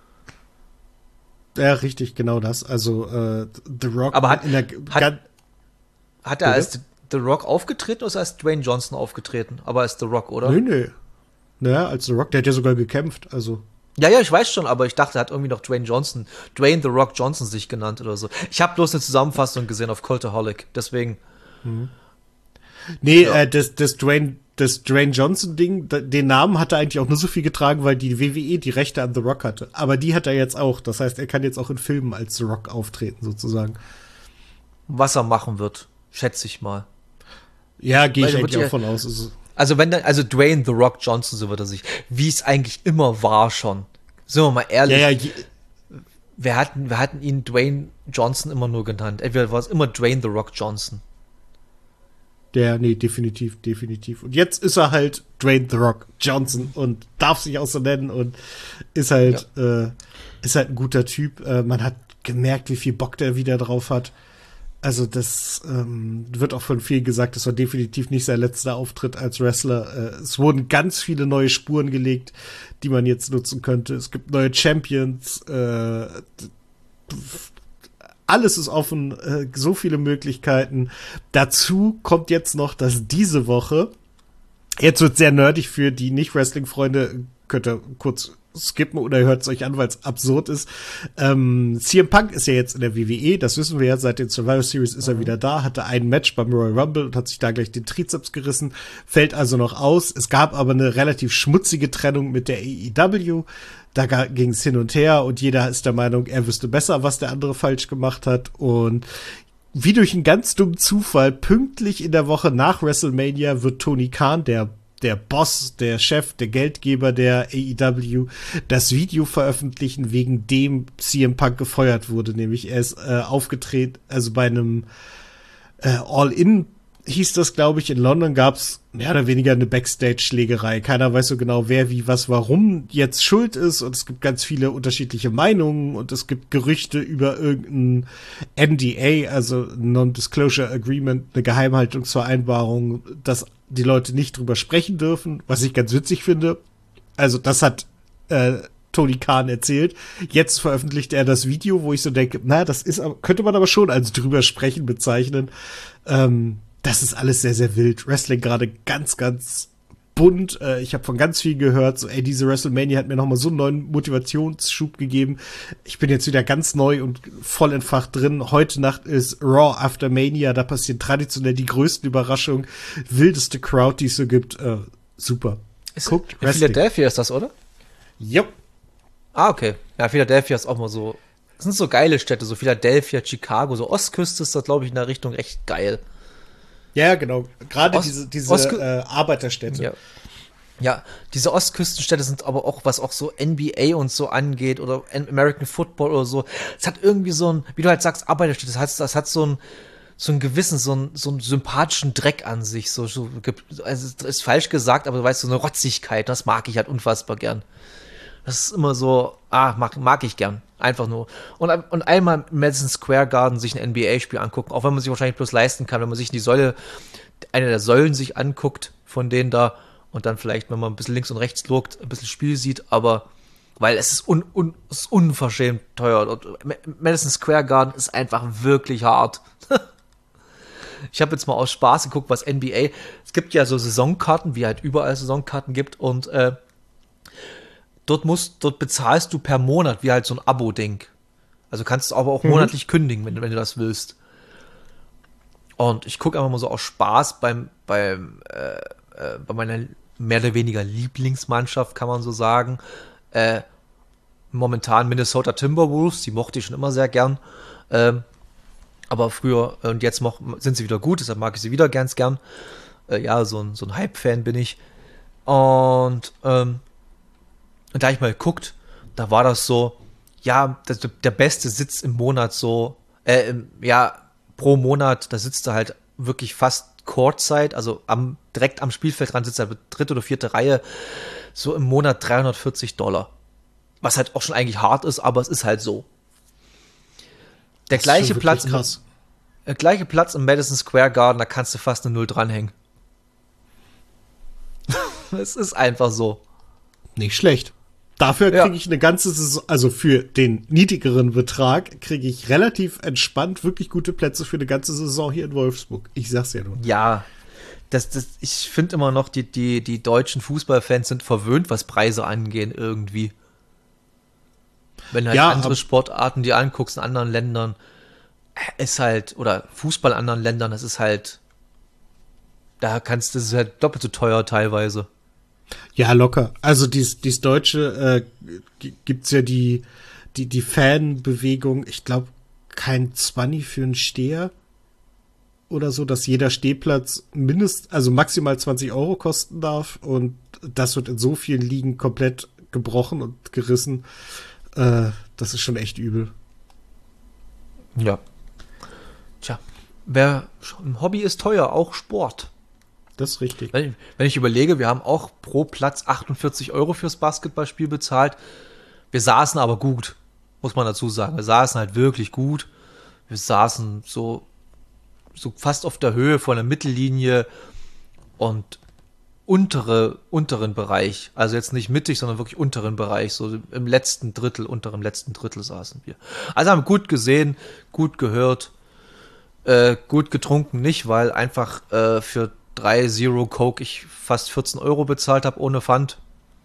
Ja, richtig, genau das. Also äh, The Rock aber hat, in der hat, hat er als The Rock aufgetreten oder ist er als Dwayne Johnson aufgetreten? Aber als The Rock, oder? Nee, nee. Naja, als The Rock, der hat ja sogar gekämpft, also. Ja, ja, ich weiß schon, aber ich dachte, er hat irgendwie noch Dwayne Johnson, Dwayne The Rock Johnson sich genannt oder so. Ich habe bloß eine Zusammenfassung gesehen auf Cultaholic, deswegen. Mhm. Nee, ja. äh, das, das Dwayne, das Dwayne Johnson-Ding, den Namen hat er eigentlich auch nur so viel getragen, weil die W W E die Rechte an The Rock hatte. Aber die hat er jetzt auch. Das heißt, er kann jetzt auch in Filmen als The Rock auftreten, sozusagen. Was er machen wird, schätze ich mal. Ja, gehe ich eigentlich auch von aus. Also, also wenn dann, also Dwayne The Rock Johnson, so wird er sich, wie es eigentlich immer war schon. Sind wir mal ehrlich. Ja, ja, je- wir hatten, wir hatten ihn Dwayne Johnson immer nur genannt. Entweder war es immer Dwayne The Rock Johnson. Der, nee, definitiv, definitiv. Und jetzt ist er halt Dwayne The Rock Johnson und darf sich auch so nennen und ist halt, ja. äh, ist halt ein guter Typ. Äh, man hat gemerkt, wie viel Bock der wieder drauf hat. Also das ähm, wird auch von vielen gesagt, das war definitiv nicht sein letzter Auftritt als Wrestler. Äh, es wurden ganz viele neue Spuren gelegt, die man jetzt nutzen könnte. Es gibt neue Champions, äh, alles ist offen, äh, so viele Möglichkeiten. Dazu kommt jetzt noch, dass diese Woche, jetzt wird sehr nerdig für die Nicht-Wrestling-Freunde, könnt ihr kurz skippen oder hört es euch an, weil es absurd ist. Ähm, C M Punk ist ja jetzt in der W W E, das wissen wir ja, seit den Survivor Series ist mhm. er wieder da, hatte ein Match beim Royal Rumble und hat sich da gleich den Trizeps gerissen, fällt also noch aus. Es gab aber eine relativ schmutzige Trennung mit der A E W, da ging es hin und her und jeder ist der Meinung, er wüsste besser, was der andere falsch gemacht hat und wie durch einen ganz dummen Zufall, pünktlich in der Woche nach WrestleMania wird Tony Khan, der der Boss, der Chef, der Geldgeber der A E W, das Video veröffentlichen, wegen dem C M Punk gefeuert wurde. Nämlich er ist äh, aufgetreten, also bei einem äh, All-In hieß das, glaube ich, in London gab's mehr oder weniger eine Backstage-Schlägerei. Keiner weiß so genau, wer, wie, was, warum jetzt schuld ist. Und es gibt ganz viele unterschiedliche Meinungen und es gibt Gerüchte über irgendein N D A, also Non-Disclosure Agreement, eine Geheimhaltungsvereinbarung, dass die Leute nicht drüber sprechen dürfen, was ich ganz witzig finde. Also das hat äh, Tony Khan erzählt. Jetzt veröffentlicht er das Video, wo ich so denke, na, das ist, könnte man aber schon als drüber sprechen bezeichnen. Ähm, das ist alles sehr, sehr wild. Wrestling gerade ganz, ganz bunt. Äh, ich habe von ganz viel gehört, so, ey, diese WrestleMania hat mir nochmal so einen neuen Motivationsschub gegeben. Ich bin jetzt wieder ganz neu und voll entfacht drin. Heute Nacht ist Raw After Mania. Da passieren traditionell die größten Überraschungen. Wildeste Crowd, die es so gibt. Äh, super. Ist, Guckt in Philadelphia ist das, oder? Jupp. Ah, okay. Ja, Philadelphia ist auch mal so, das sind so geile Städte, so Philadelphia, Chicago, so Ostküste ist das, glaube ich, in der Richtung echt geil. Ja, genau. Gerade Ost- diese, diese Ostkü- äh, Arbeiterstädte. Ja. ja, diese Ostküstenstädte sind aber auch, was auch so N B A und so angeht oder American Football oder so, es hat irgendwie so ein, wie du halt sagst, Arbeiterstädte, das hat, das hat so ein so einen gewissen, so einen, so einen sympathischen Dreck an sich, so, so also das ist falsch gesagt, aber du weißt, so eine Rotzigkeit, das mag ich halt unfassbar gern. Das ist immer so, ah, mag, mag ich gern. Einfach nur. Und, und einmal im Madison Square Garden sich ein N B A-Spiel angucken, auch wenn man sich wahrscheinlich bloß leisten kann, wenn man sich die Säule, eine der Säulen sich anguckt von denen da und dann vielleicht, wenn man ein bisschen links und rechts guckt, ein bisschen Spiel sieht, aber weil es ist, un, un, ist unverschämt teuer. Und Madison Square Garden ist einfach wirklich hart. Ich habe jetzt mal aus Spaß geguckt, was N B A, es gibt ja so Saisonkarten, wie halt überall Saisonkarten gibt und äh, Dort musst, dort bezahlst du per Monat, wie halt so ein Abo-Ding. Also kannst du aber auch mhm. monatlich kündigen, wenn, wenn du das willst. Und ich gucke einfach mal so aus Spaß beim, beim, äh, äh, bei meiner mehr oder weniger Lieblingsmannschaft, kann man so sagen. Äh, momentan Minnesota Timberwolves, die mochte ich schon immer sehr gern. Ähm, aber früher und jetzt moch, sind sie wieder gut, deshalb mag ich sie wieder ganz gern. Äh, ja, so ein, so ein Hype-Fan bin ich. Und, ähm, Und da hab ich mal geguckt, da war das so, ja, das, der beste Sitz im Monat so, äh, im, ja, pro Monat, da sitzt er halt wirklich fast Courtside, also am, direkt am Spielfeldrand sitzt er dritte oder vierte Reihe, so im Monat dreihundertvierzig Dollar. Was halt auch schon eigentlich hart ist, aber es ist halt so. Der gleiche Platz, krass. der gleiche Platz im Madison Square Garden, da kannst du fast eine Null dranhängen. Es ist einfach so. Nicht schlecht. Dafür kriege Ja. ich eine ganze Saison, also für den niedrigeren Betrag, kriege ich relativ entspannt wirklich gute Plätze für eine ganze Saison hier in Wolfsburg. Ich sag's ja nur. Ja, das, das, ich finde immer noch, die, die, die deutschen Fußballfans sind verwöhnt, was Preise angehen irgendwie. Wenn du halt Ja, andere ab- Sportarten dir anguckst in anderen Ländern, ist halt, oder Fußball in anderen Ländern, das ist halt, da kannst du, das ist halt doppelt so teuer teilweise. Ja, locker. Also dies, dies Deutsche äh, g- gibt's ja die, die, die Fanbewegung, ich glaube, kein Zwanni für einen Steher oder so, dass jeder Stehplatz mindest, also maximal zwanzig Euro kosten darf und das wird in so vielen Ligen komplett gebrochen und gerissen. Äh, das ist schon echt übel. Ja. Tja, wer, ein Hobby ist teuer, auch Sport. Das ist richtig. Wenn ich, wenn ich überlege, wir haben auch pro Platz achtundvierzig Euro fürs Basketballspiel bezahlt. Wir saßen aber gut, muss man dazu sagen. Wir saßen halt wirklich gut. Wir saßen so, so fast auf der Höhe von der Mittellinie und untere, unteren Bereich. Also jetzt nicht mittig, sondern wirklich unteren Bereich. So im letzten Drittel, unteren letzten Drittel saßen wir. Also haben gut gesehen, gut gehört, äh, gut getrunken nicht, weil einfach äh, für drei Zero Coke ich fast vierzehn Euro bezahlt habe ohne Pfand.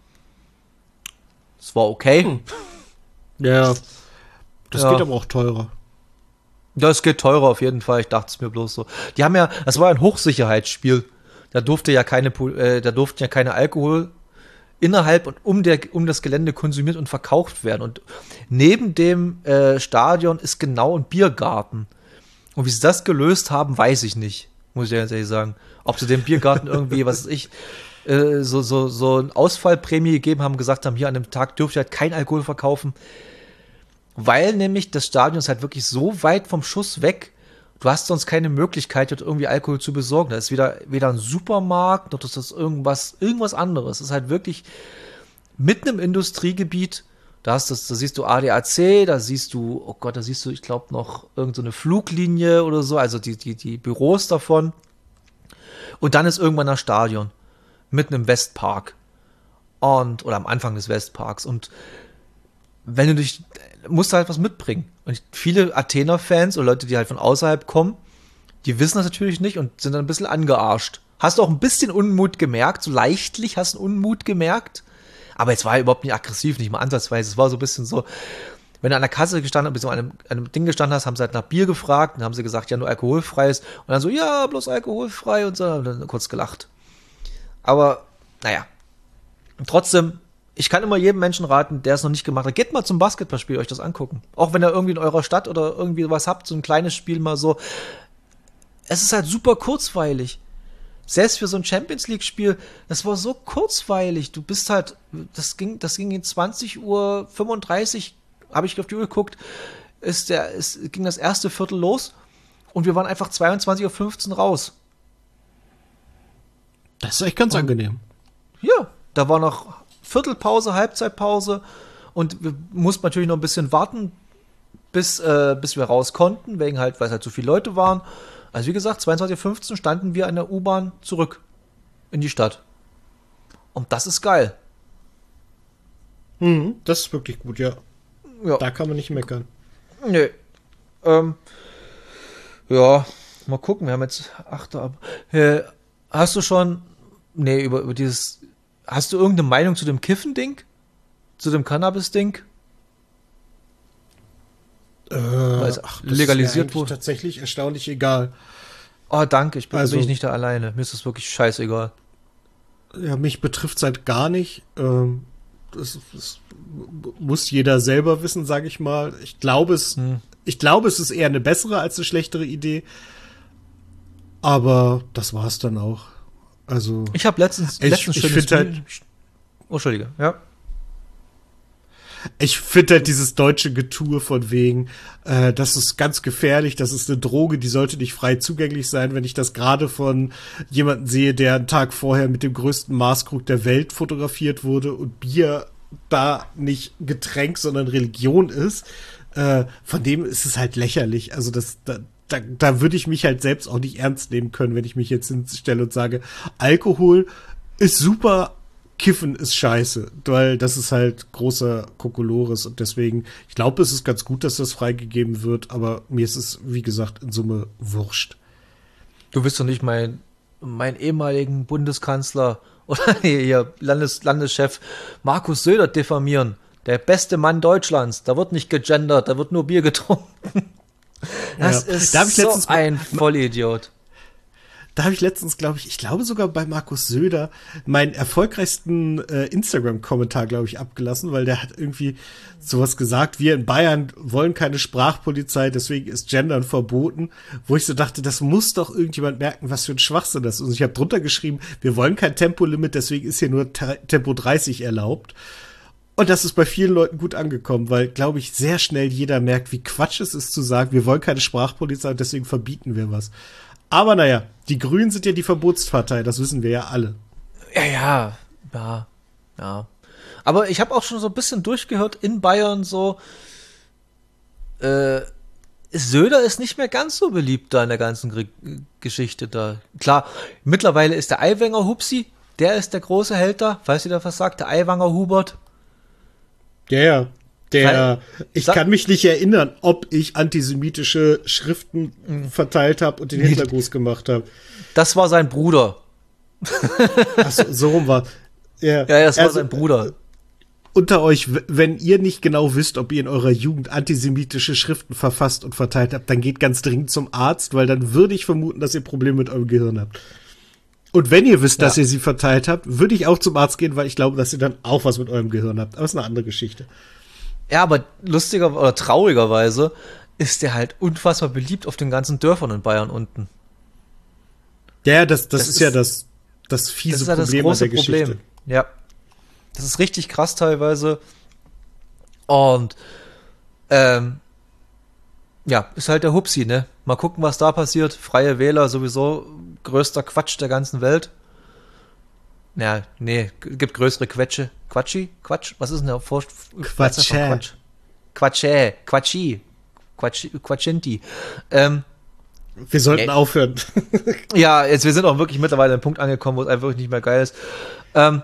Das war okay. Hm. Ja, das Ja. geht aber auch teurer. Das geht teurer auf jeden Fall. Ich dachte es mir bloß so. Die haben ja, das war ein Hochsicherheitsspiel. Da durfte ja keine, äh, da durften ja keine Alkohol innerhalb und um der, um das Gelände konsumiert und verkauft werden. Und neben dem äh, Stadion ist genau ein Biergarten. Und wie sie das gelöst haben, weiß ich nicht. Muss ich ganz ehrlich sagen. Ob sie dem Biergarten irgendwie, was weiß ich, äh, so, so, so eine Ausfallprämie gegeben haben, gesagt haben, hier an dem Tag dürft ihr halt kein Alkohol verkaufen. Weil nämlich das Stadion ist halt wirklich so weit vom Schuss weg, du hast sonst keine Möglichkeit, dort irgendwie Alkohol zu besorgen. Da ist weder, weder ein Supermarkt, noch ist das irgendwas, irgendwas anderes. Es ist halt wirklich mitten im Industriegebiet. Da, hast das, da siehst du A D A C, da siehst du, oh Gott, da siehst du, ich glaube, noch irgendeine so eine Fluglinie oder so, also die, die, die Büros davon. Und dann ist irgendwann das Stadion, mitten im Westpark. Und, oder am Anfang des Westparks. Und wenn du dich, musst du halt was mitbringen. Und viele Athener-Fans oder Leute, die halt von außerhalb kommen, die wissen das natürlich nicht und sind dann ein bisschen angearscht. Hast du auch ein bisschen Unmut gemerkt, so leichtlich hast du Unmut gemerkt? Aber jetzt war er überhaupt nicht aggressiv, nicht mal ansatzweise. Es war so ein bisschen so, wenn du an der Kasse gestanden hast, an einem, an einem Ding gestanden hast, haben sie halt nach Bier gefragt und haben sie gesagt, ja, nur alkoholfreies. Und dann so, ja, bloß alkoholfrei und so, und dann kurz gelacht. Aber, naja. Und trotzdem, ich kann immer jedem Menschen raten, der es noch nicht gemacht hat, geht mal zum Basketballspiel, euch das angucken. Auch wenn ihr irgendwie in eurer Stadt oder irgendwie was habt, so ein kleines Spiel mal so. Es ist halt super kurzweilig. Selbst für so ein Champions-League-Spiel, das war so kurzweilig. Du bist halt, das ging, das ging in zwanzig Uhr fünfunddreißig, habe ich auf die Uhr geguckt, ist der, ist, ging das erste Viertel los und wir waren einfach zweiundzwanzig Uhr fünfzehn raus. Das ist echt ganz Und, angenehm. Ja, da war noch Viertelpause, Halbzeitpause und wir mussten natürlich noch ein bisschen warten, bis, äh, bis wir raus konnten, wegen halt, weil es halt so viele Leute waren. Also wie gesagt, zweiundzwanzig Uhr fünfzehn standen wir an der U-Bahn zurück in die Stadt. Und das ist geil. Mhm, das ist wirklich gut, ja. Ja. Da kann man nicht meckern. Nee. Ähm, ja, mal gucken, wir haben jetzt achte ab. Äh, hast du schon, nee, über, über dieses, hast du irgendeine Meinung zu dem Kiffen-Ding? Zu dem Cannabis-Ding? Äh, es ach, legalisiert ist mir wurde. Tatsächlich erstaunlich egal. Oh, danke, ich bin, Also- bin ich nicht da alleine. Mir ist das wirklich scheißegal. Ja, mich betrifft es halt gar nicht. Ähm, das, das muss jeder selber wissen, sage ich mal. Ich glaube, es, Hm. ich glaube, es ist eher eine bessere als eine schlechtere Idee. Aber das war's dann auch. Also Ich habe letztens, Ich- letztens ich schönes find halt- Video- Oh, Entschuldige, ja. ich finde halt dieses deutsche Getue von wegen, äh, das ist ganz gefährlich, das ist eine Droge, die sollte nicht frei zugänglich sein, wenn ich das gerade von jemandem sehe, der einen Tag vorher mit dem größten Maßkrug der Welt fotografiert wurde und Bier da nicht Getränk, sondern Religion ist, äh, von dem ist es halt lächerlich. Also das, da, da, da würde ich mich halt selbst auch nicht ernst nehmen können, wenn ich mich jetzt hinstelle und sage, Alkohol ist super, Kiffen ist scheiße, weil das ist halt großer Kokolores und deswegen, ich glaube, es ist ganz gut, dass das freigegeben wird, aber mir ist es, wie gesagt, in Summe wurscht. Du willst doch nicht mein, mein ehemaligen Bundeskanzler oder hier Landes, Landeschef Markus Söder diffamieren. Der beste Mann Deutschlands. Da wird nicht gegendert, da wird nur Bier getrunken. Das ja. ist da hab ich so ein Vollidiot. Da habe ich letztens, glaube ich, ich glaube sogar bei Markus Söder meinen erfolgreichsten äh, Instagram-Kommentar, glaube ich, abgelassen, weil der hat irgendwie sowas gesagt, wir in Bayern wollen keine Sprachpolizei, deswegen ist Gendern verboten, wo ich so dachte, das muss doch irgendjemand merken, was für ein Schwachsinn das ist. Und ich habe drunter geschrieben, wir wollen kein Tempolimit, deswegen ist hier nur Te- Tempo dreißig erlaubt. Und das ist bei vielen Leuten gut angekommen, weil, glaube ich, sehr schnell jeder merkt, wie Quatsch es ist zu sagen, wir wollen keine Sprachpolizei und deswegen verbieten wir was. Aber naja, die Grünen sind ja die Verbotspartei, das wissen wir ja alle. Ja, ja, ja, ja. Aber ich habe auch schon so ein bisschen durchgehört in Bayern so, äh, Söder ist nicht mehr ganz so beliebt da in der ganzen G- Geschichte da. Klar, mittlerweile ist der Aiwanger Hupsi, der ist der große Held da, weißt du, der was sagt, der Aiwanger Hubert. Ja, ja. Der, ich kann mich nicht erinnern, ob ich antisemitische Schriften mhm. verteilt habe und den Hitlergruß gemacht habe. Das war sein Bruder. Ach so, so rum war. Ja, ja, das war also, sein Bruder. Unter euch, wenn ihr nicht genau wisst, ob ihr in eurer Jugend antisemitische Schriften verfasst und verteilt habt, dann geht ganz dringend zum Arzt, weil dann würde ich vermuten, dass ihr Probleme mit eurem Gehirn habt. Und wenn ihr wisst, ja. dass ihr sie verteilt habt, würde ich auch zum Arzt gehen, weil ich glaube, dass ihr dann auch was mit eurem Gehirn habt. Aber das ist eine andere Geschichte. Ja, aber lustiger oder traurigerweise ist der halt unfassbar beliebt auf den ganzen Dörfern in Bayern unten. Ja, das, das, das ist, ist ja das, das fiese das ist ja Problem das große an der Geschichte. Problem. Ja, das ist richtig krass teilweise. Und ähm, ja, ist halt der Hupsi, ne? Mal gucken, was da passiert. Freie Wähler sowieso größter Quatsch der ganzen Welt. Ja, nee, gibt größere Quetsche. Quatschi? Quatsch? Was ist denn der Vor... Quatsch. Quatsch. Quatschä. Quatschi. Quatsch, Quatschinti. Ähm, wir sollten äh, aufhören. Ja, jetzt, wir sind auch wirklich mittlerweile an einem Punkt angekommen, wo es einfach nicht mehr geil ist. Ähm,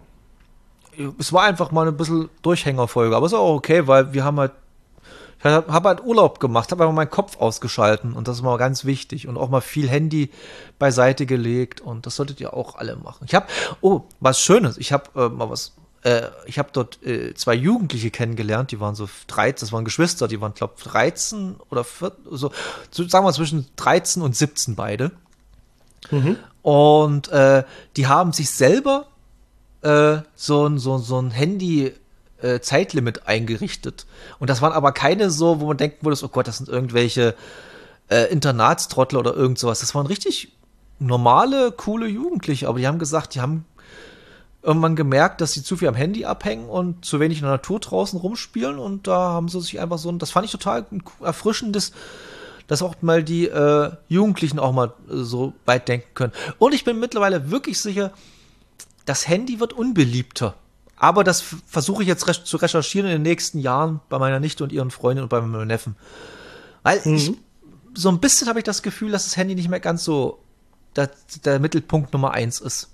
es war einfach mal ein bisschen Durchhängerfolge, aber ist auch okay, weil wir haben halt Ich habe halt Urlaub gemacht, habe einfach meinen Kopf ausgeschalten und das ist mal ganz wichtig und auch mal viel Handy beiseite gelegt und das solltet ihr auch alle machen. Ich habe, oh, was Schönes, ich habe äh, mal was, äh, ich habe dort äh, zwei Jugendliche kennengelernt, die waren so dreizehn, das waren Geschwister, die waren, glaube ich, dreizehn oder vierzehn, so, so, sagen wir zwischen dreizehn und siebzehn beide. Mhm. Und äh, die haben sich selber äh, so ein so, so ein Handy Äh, Zeitlimit eingerichtet. Und das waren aber keine so, wo man denken würde, oh Gott, das sind irgendwelche äh, Internatstrottel oder irgend sowas. Das waren richtig normale, coole Jugendliche. Aber die haben gesagt, die haben irgendwann gemerkt, dass sie zu viel am Handy abhängen und zu wenig in der Natur draußen rumspielen. Und da haben sie sich einfach so, das fand ich total erfrischendes, dass auch mal die äh, Jugendlichen auch mal äh, so weit denken können. Und ich bin mittlerweile wirklich sicher, das Handy wird unbeliebter. Aber das f- versuche ich jetzt re- zu recherchieren in den nächsten Jahren bei meiner Nichte und ihren Freundin und bei meinem Neffen. Weil mhm. ich, so ein bisschen habe ich das Gefühl, dass das Handy nicht mehr ganz so der, der Mittelpunkt Nummer eins ist.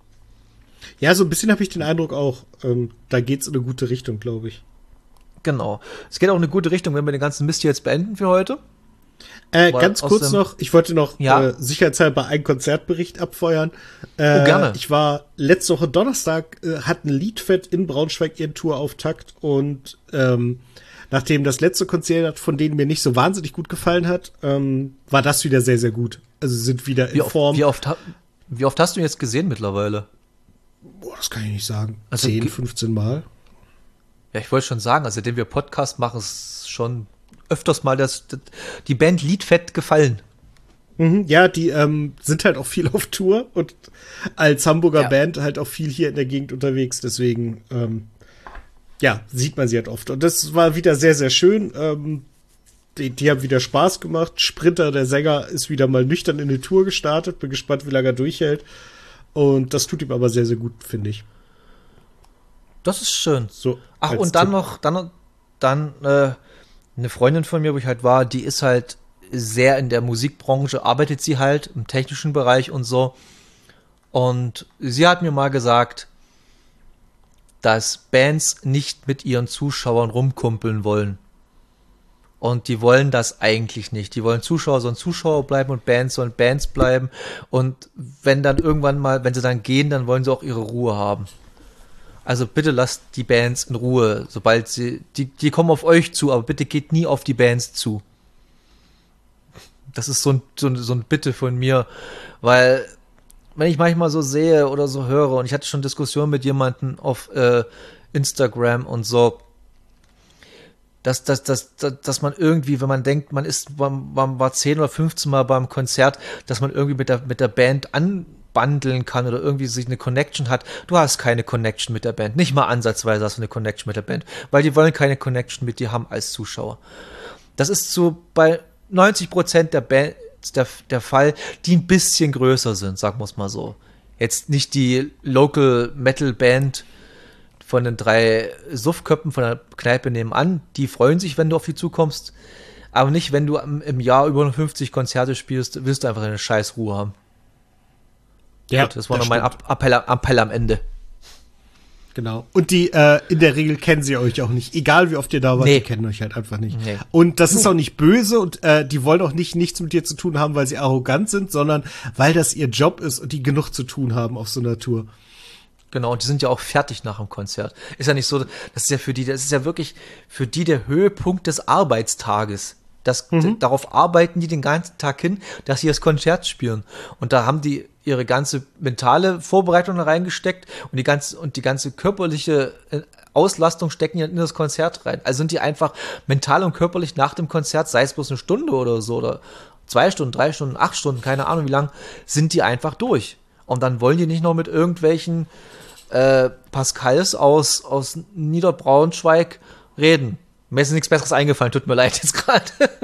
Ja, so ein bisschen habe ich den Eindruck auch. Ähm, da geht's in eine gute Richtung, glaube ich. Genau. Es geht auch in eine gute Richtung, wenn wir den ganzen Mist hier jetzt beenden für heute. Äh, ganz kurz noch, ich wollte noch ja. äh, sicherheitshalber einen Konzertbericht abfeuern. Äh, oh, gerne. Ich war letzte Woche Donnerstag, äh, hatten Liedfett in Braunschweig ihren Tourauftakt und ähm, nachdem das letzte Konzert von denen mir nicht so wahnsinnig gut gefallen hat, ähm, war das wieder sehr, sehr gut. Also sie sind wieder in wie oft, Form. Wie oft, wie oft hast du ihn jetzt gesehen mittlerweile? Boah, das kann ich nicht sagen. Also, zehn, fünfzehn Mal. Ja, ich wollte schon sagen, also seitdem wir Podcast machen, ist schon öfters mal das, das die Band Liedfett gefallen. Mhm, ja, die ähm, sind halt auch viel auf Tour und als Hamburger ja. Band halt auch viel hier in der Gegend unterwegs. Deswegen, ähm, ja, sieht man sie halt oft. Und das war wieder sehr, sehr schön. Ähm, die, die haben wieder Spaß gemacht. Sprinter, der Sänger, ist wieder mal nüchtern in die Tour gestartet. Bin gespannt, wie lange er durchhält. Und das tut ihm aber sehr, sehr gut, finde ich. Das ist schön. So, Ach, als und dann Tipp. noch, dann, dann äh, eine Freundin von mir, wo ich halt war, die ist halt sehr in der Musikbranche, arbeitet sie halt im technischen Bereich und so. Und sie hat mir mal gesagt, dass Bands nicht mit ihren Zuschauern rumkumpeln wollen. Und die wollen das eigentlich nicht. Die wollen Zuschauer sollen Zuschauer bleiben und Bands sollen Bands bleiben. Und wenn dann irgendwann mal, wenn sie dann gehen, dann wollen sie auch ihre Ruhe haben. Also bitte lasst die Bands in Ruhe, sobald sie, die, die kommen auf euch zu, aber bitte geht nie auf die Bands zu. Das ist so ein, so ein, so ein Bitte von mir, weil wenn ich manchmal so sehe oder so höre, und ich hatte schon Diskussionen mit jemandem auf äh, Instagram und so, dass, dass, dass, dass man irgendwie, wenn man denkt, man ist, man, man war zehn oder fünfzehn Mal beim Konzert, dass man irgendwie mit der, mit der Band anbandeln kann oder irgendwie sich eine Connection hat. Du hast keine Connection mit der Band. Nicht mal ansatzweise hast du eine Connection mit der Band, weil die wollen keine Connection mit dir haben als Zuschauer. Das ist so bei neunzig Prozent der Band der, der Fall, die ein bisschen größer sind, sagen wir es mal so. Jetzt nicht die Local Metal Band von den drei Suffköppen von der Kneipe nebenan, die freuen sich, wenn du auf die zukommst, aber nicht, wenn du im Jahr über fünfzig Konzerte spielst, willst du einfach eine scheiß Ruhe haben. Ja, Gut, das war das noch mein stimmt. Appell, Appell am Ende. Genau. Und die, äh, in der Regel kennen sie euch auch nicht. Egal wie oft ihr da wart, Nee. die kennen euch halt einfach nicht. Nee. Und das ist auch nicht böse und äh, die wollen auch nicht nichts mit dir zu tun haben, weil sie arrogant sind, sondern weil das ihr Job ist und die genug zu tun haben auf so einer Tour. Genau, und die sind ja auch fertig nach dem Konzert. Ist ja nicht so, das ist ja für die, das ist ja wirklich für die der Höhepunkt des Arbeitstages. Das, Mhm. d- darauf arbeiten die den ganzen Tag hin, dass sie das Konzert spielen. Und da haben die ihre ganze mentale Vorbereitung da reingesteckt und die ganze, und die ganze körperliche äh, Auslastung stecken ja in das Konzert rein. Also sind die einfach mental und körperlich nach dem Konzert, sei es bloß eine Stunde oder so, oder zwei Stunden, drei Stunden, acht Stunden, keine Ahnung wie lang, sind die einfach durch. Und dann wollen die nicht noch mit irgendwelchen äh, Pascals aus, aus Niederbraunschweig reden. Mir ist nichts Besseres eingefallen, tut mir leid jetzt gerade.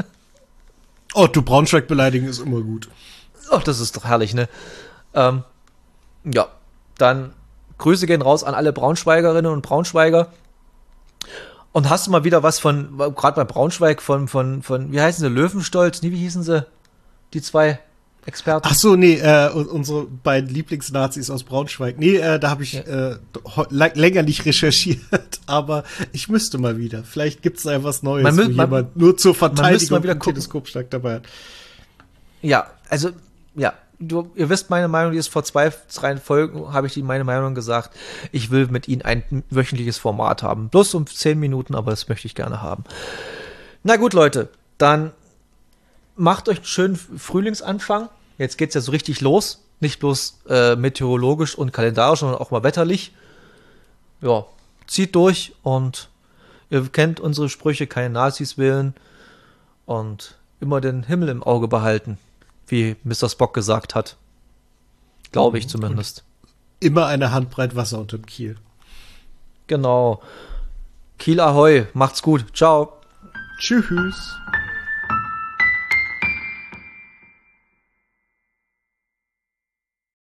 Oh, du Braunschweig beleidigen ist immer gut. Ach, das ist doch herrlich, ne? Ähm, ja, dann Grüße gehen raus an alle Braunschweigerinnen und Braunschweiger. Und hast du mal wieder was von, gerade bei Braunschweig, von, von, von, wie heißen sie, Löwenstolz? Nee, wie hießen sie? Die zwei Experten? Ach so, nee, äh, un- unsere beiden Lieblingsnazis aus Braunschweig. Nee, äh, da habe ich Ja. äh, ho- la- länger nicht recherchiert, aber ich müsste mal wieder. Vielleicht gibt's da was Neues, Man mü- wo man- jemand nur zur müsste Verteidigung mal wieder einen gucken. Teleskopschlag dabei hat. Ja, also, ja, du, ihr wisst meine Meinung, die ist vor zwei, drei Folgen, habe ich die meine Meinung gesagt. Ich will mit ihnen ein wöchentliches Format haben. Bloß um zehn Minuten, aber das möchte ich gerne haben. Na gut, Leute, dann macht euch einen schönen Frühlingsanfang. Jetzt geht's ja so richtig los. Nicht bloß äh, meteorologisch und kalendarisch, sondern auch mal wetterlich. Ja, zieht durch und ihr kennt unsere Sprüche, keine Nazis wählen und immer den Himmel im Auge behalten, wie Mister Spock gesagt hat. Glaube ich zumindest. Immer eine Handbreit Wasser unterm Kiel. Genau. Kiel Ahoi, macht's gut. Ciao. Tschüss.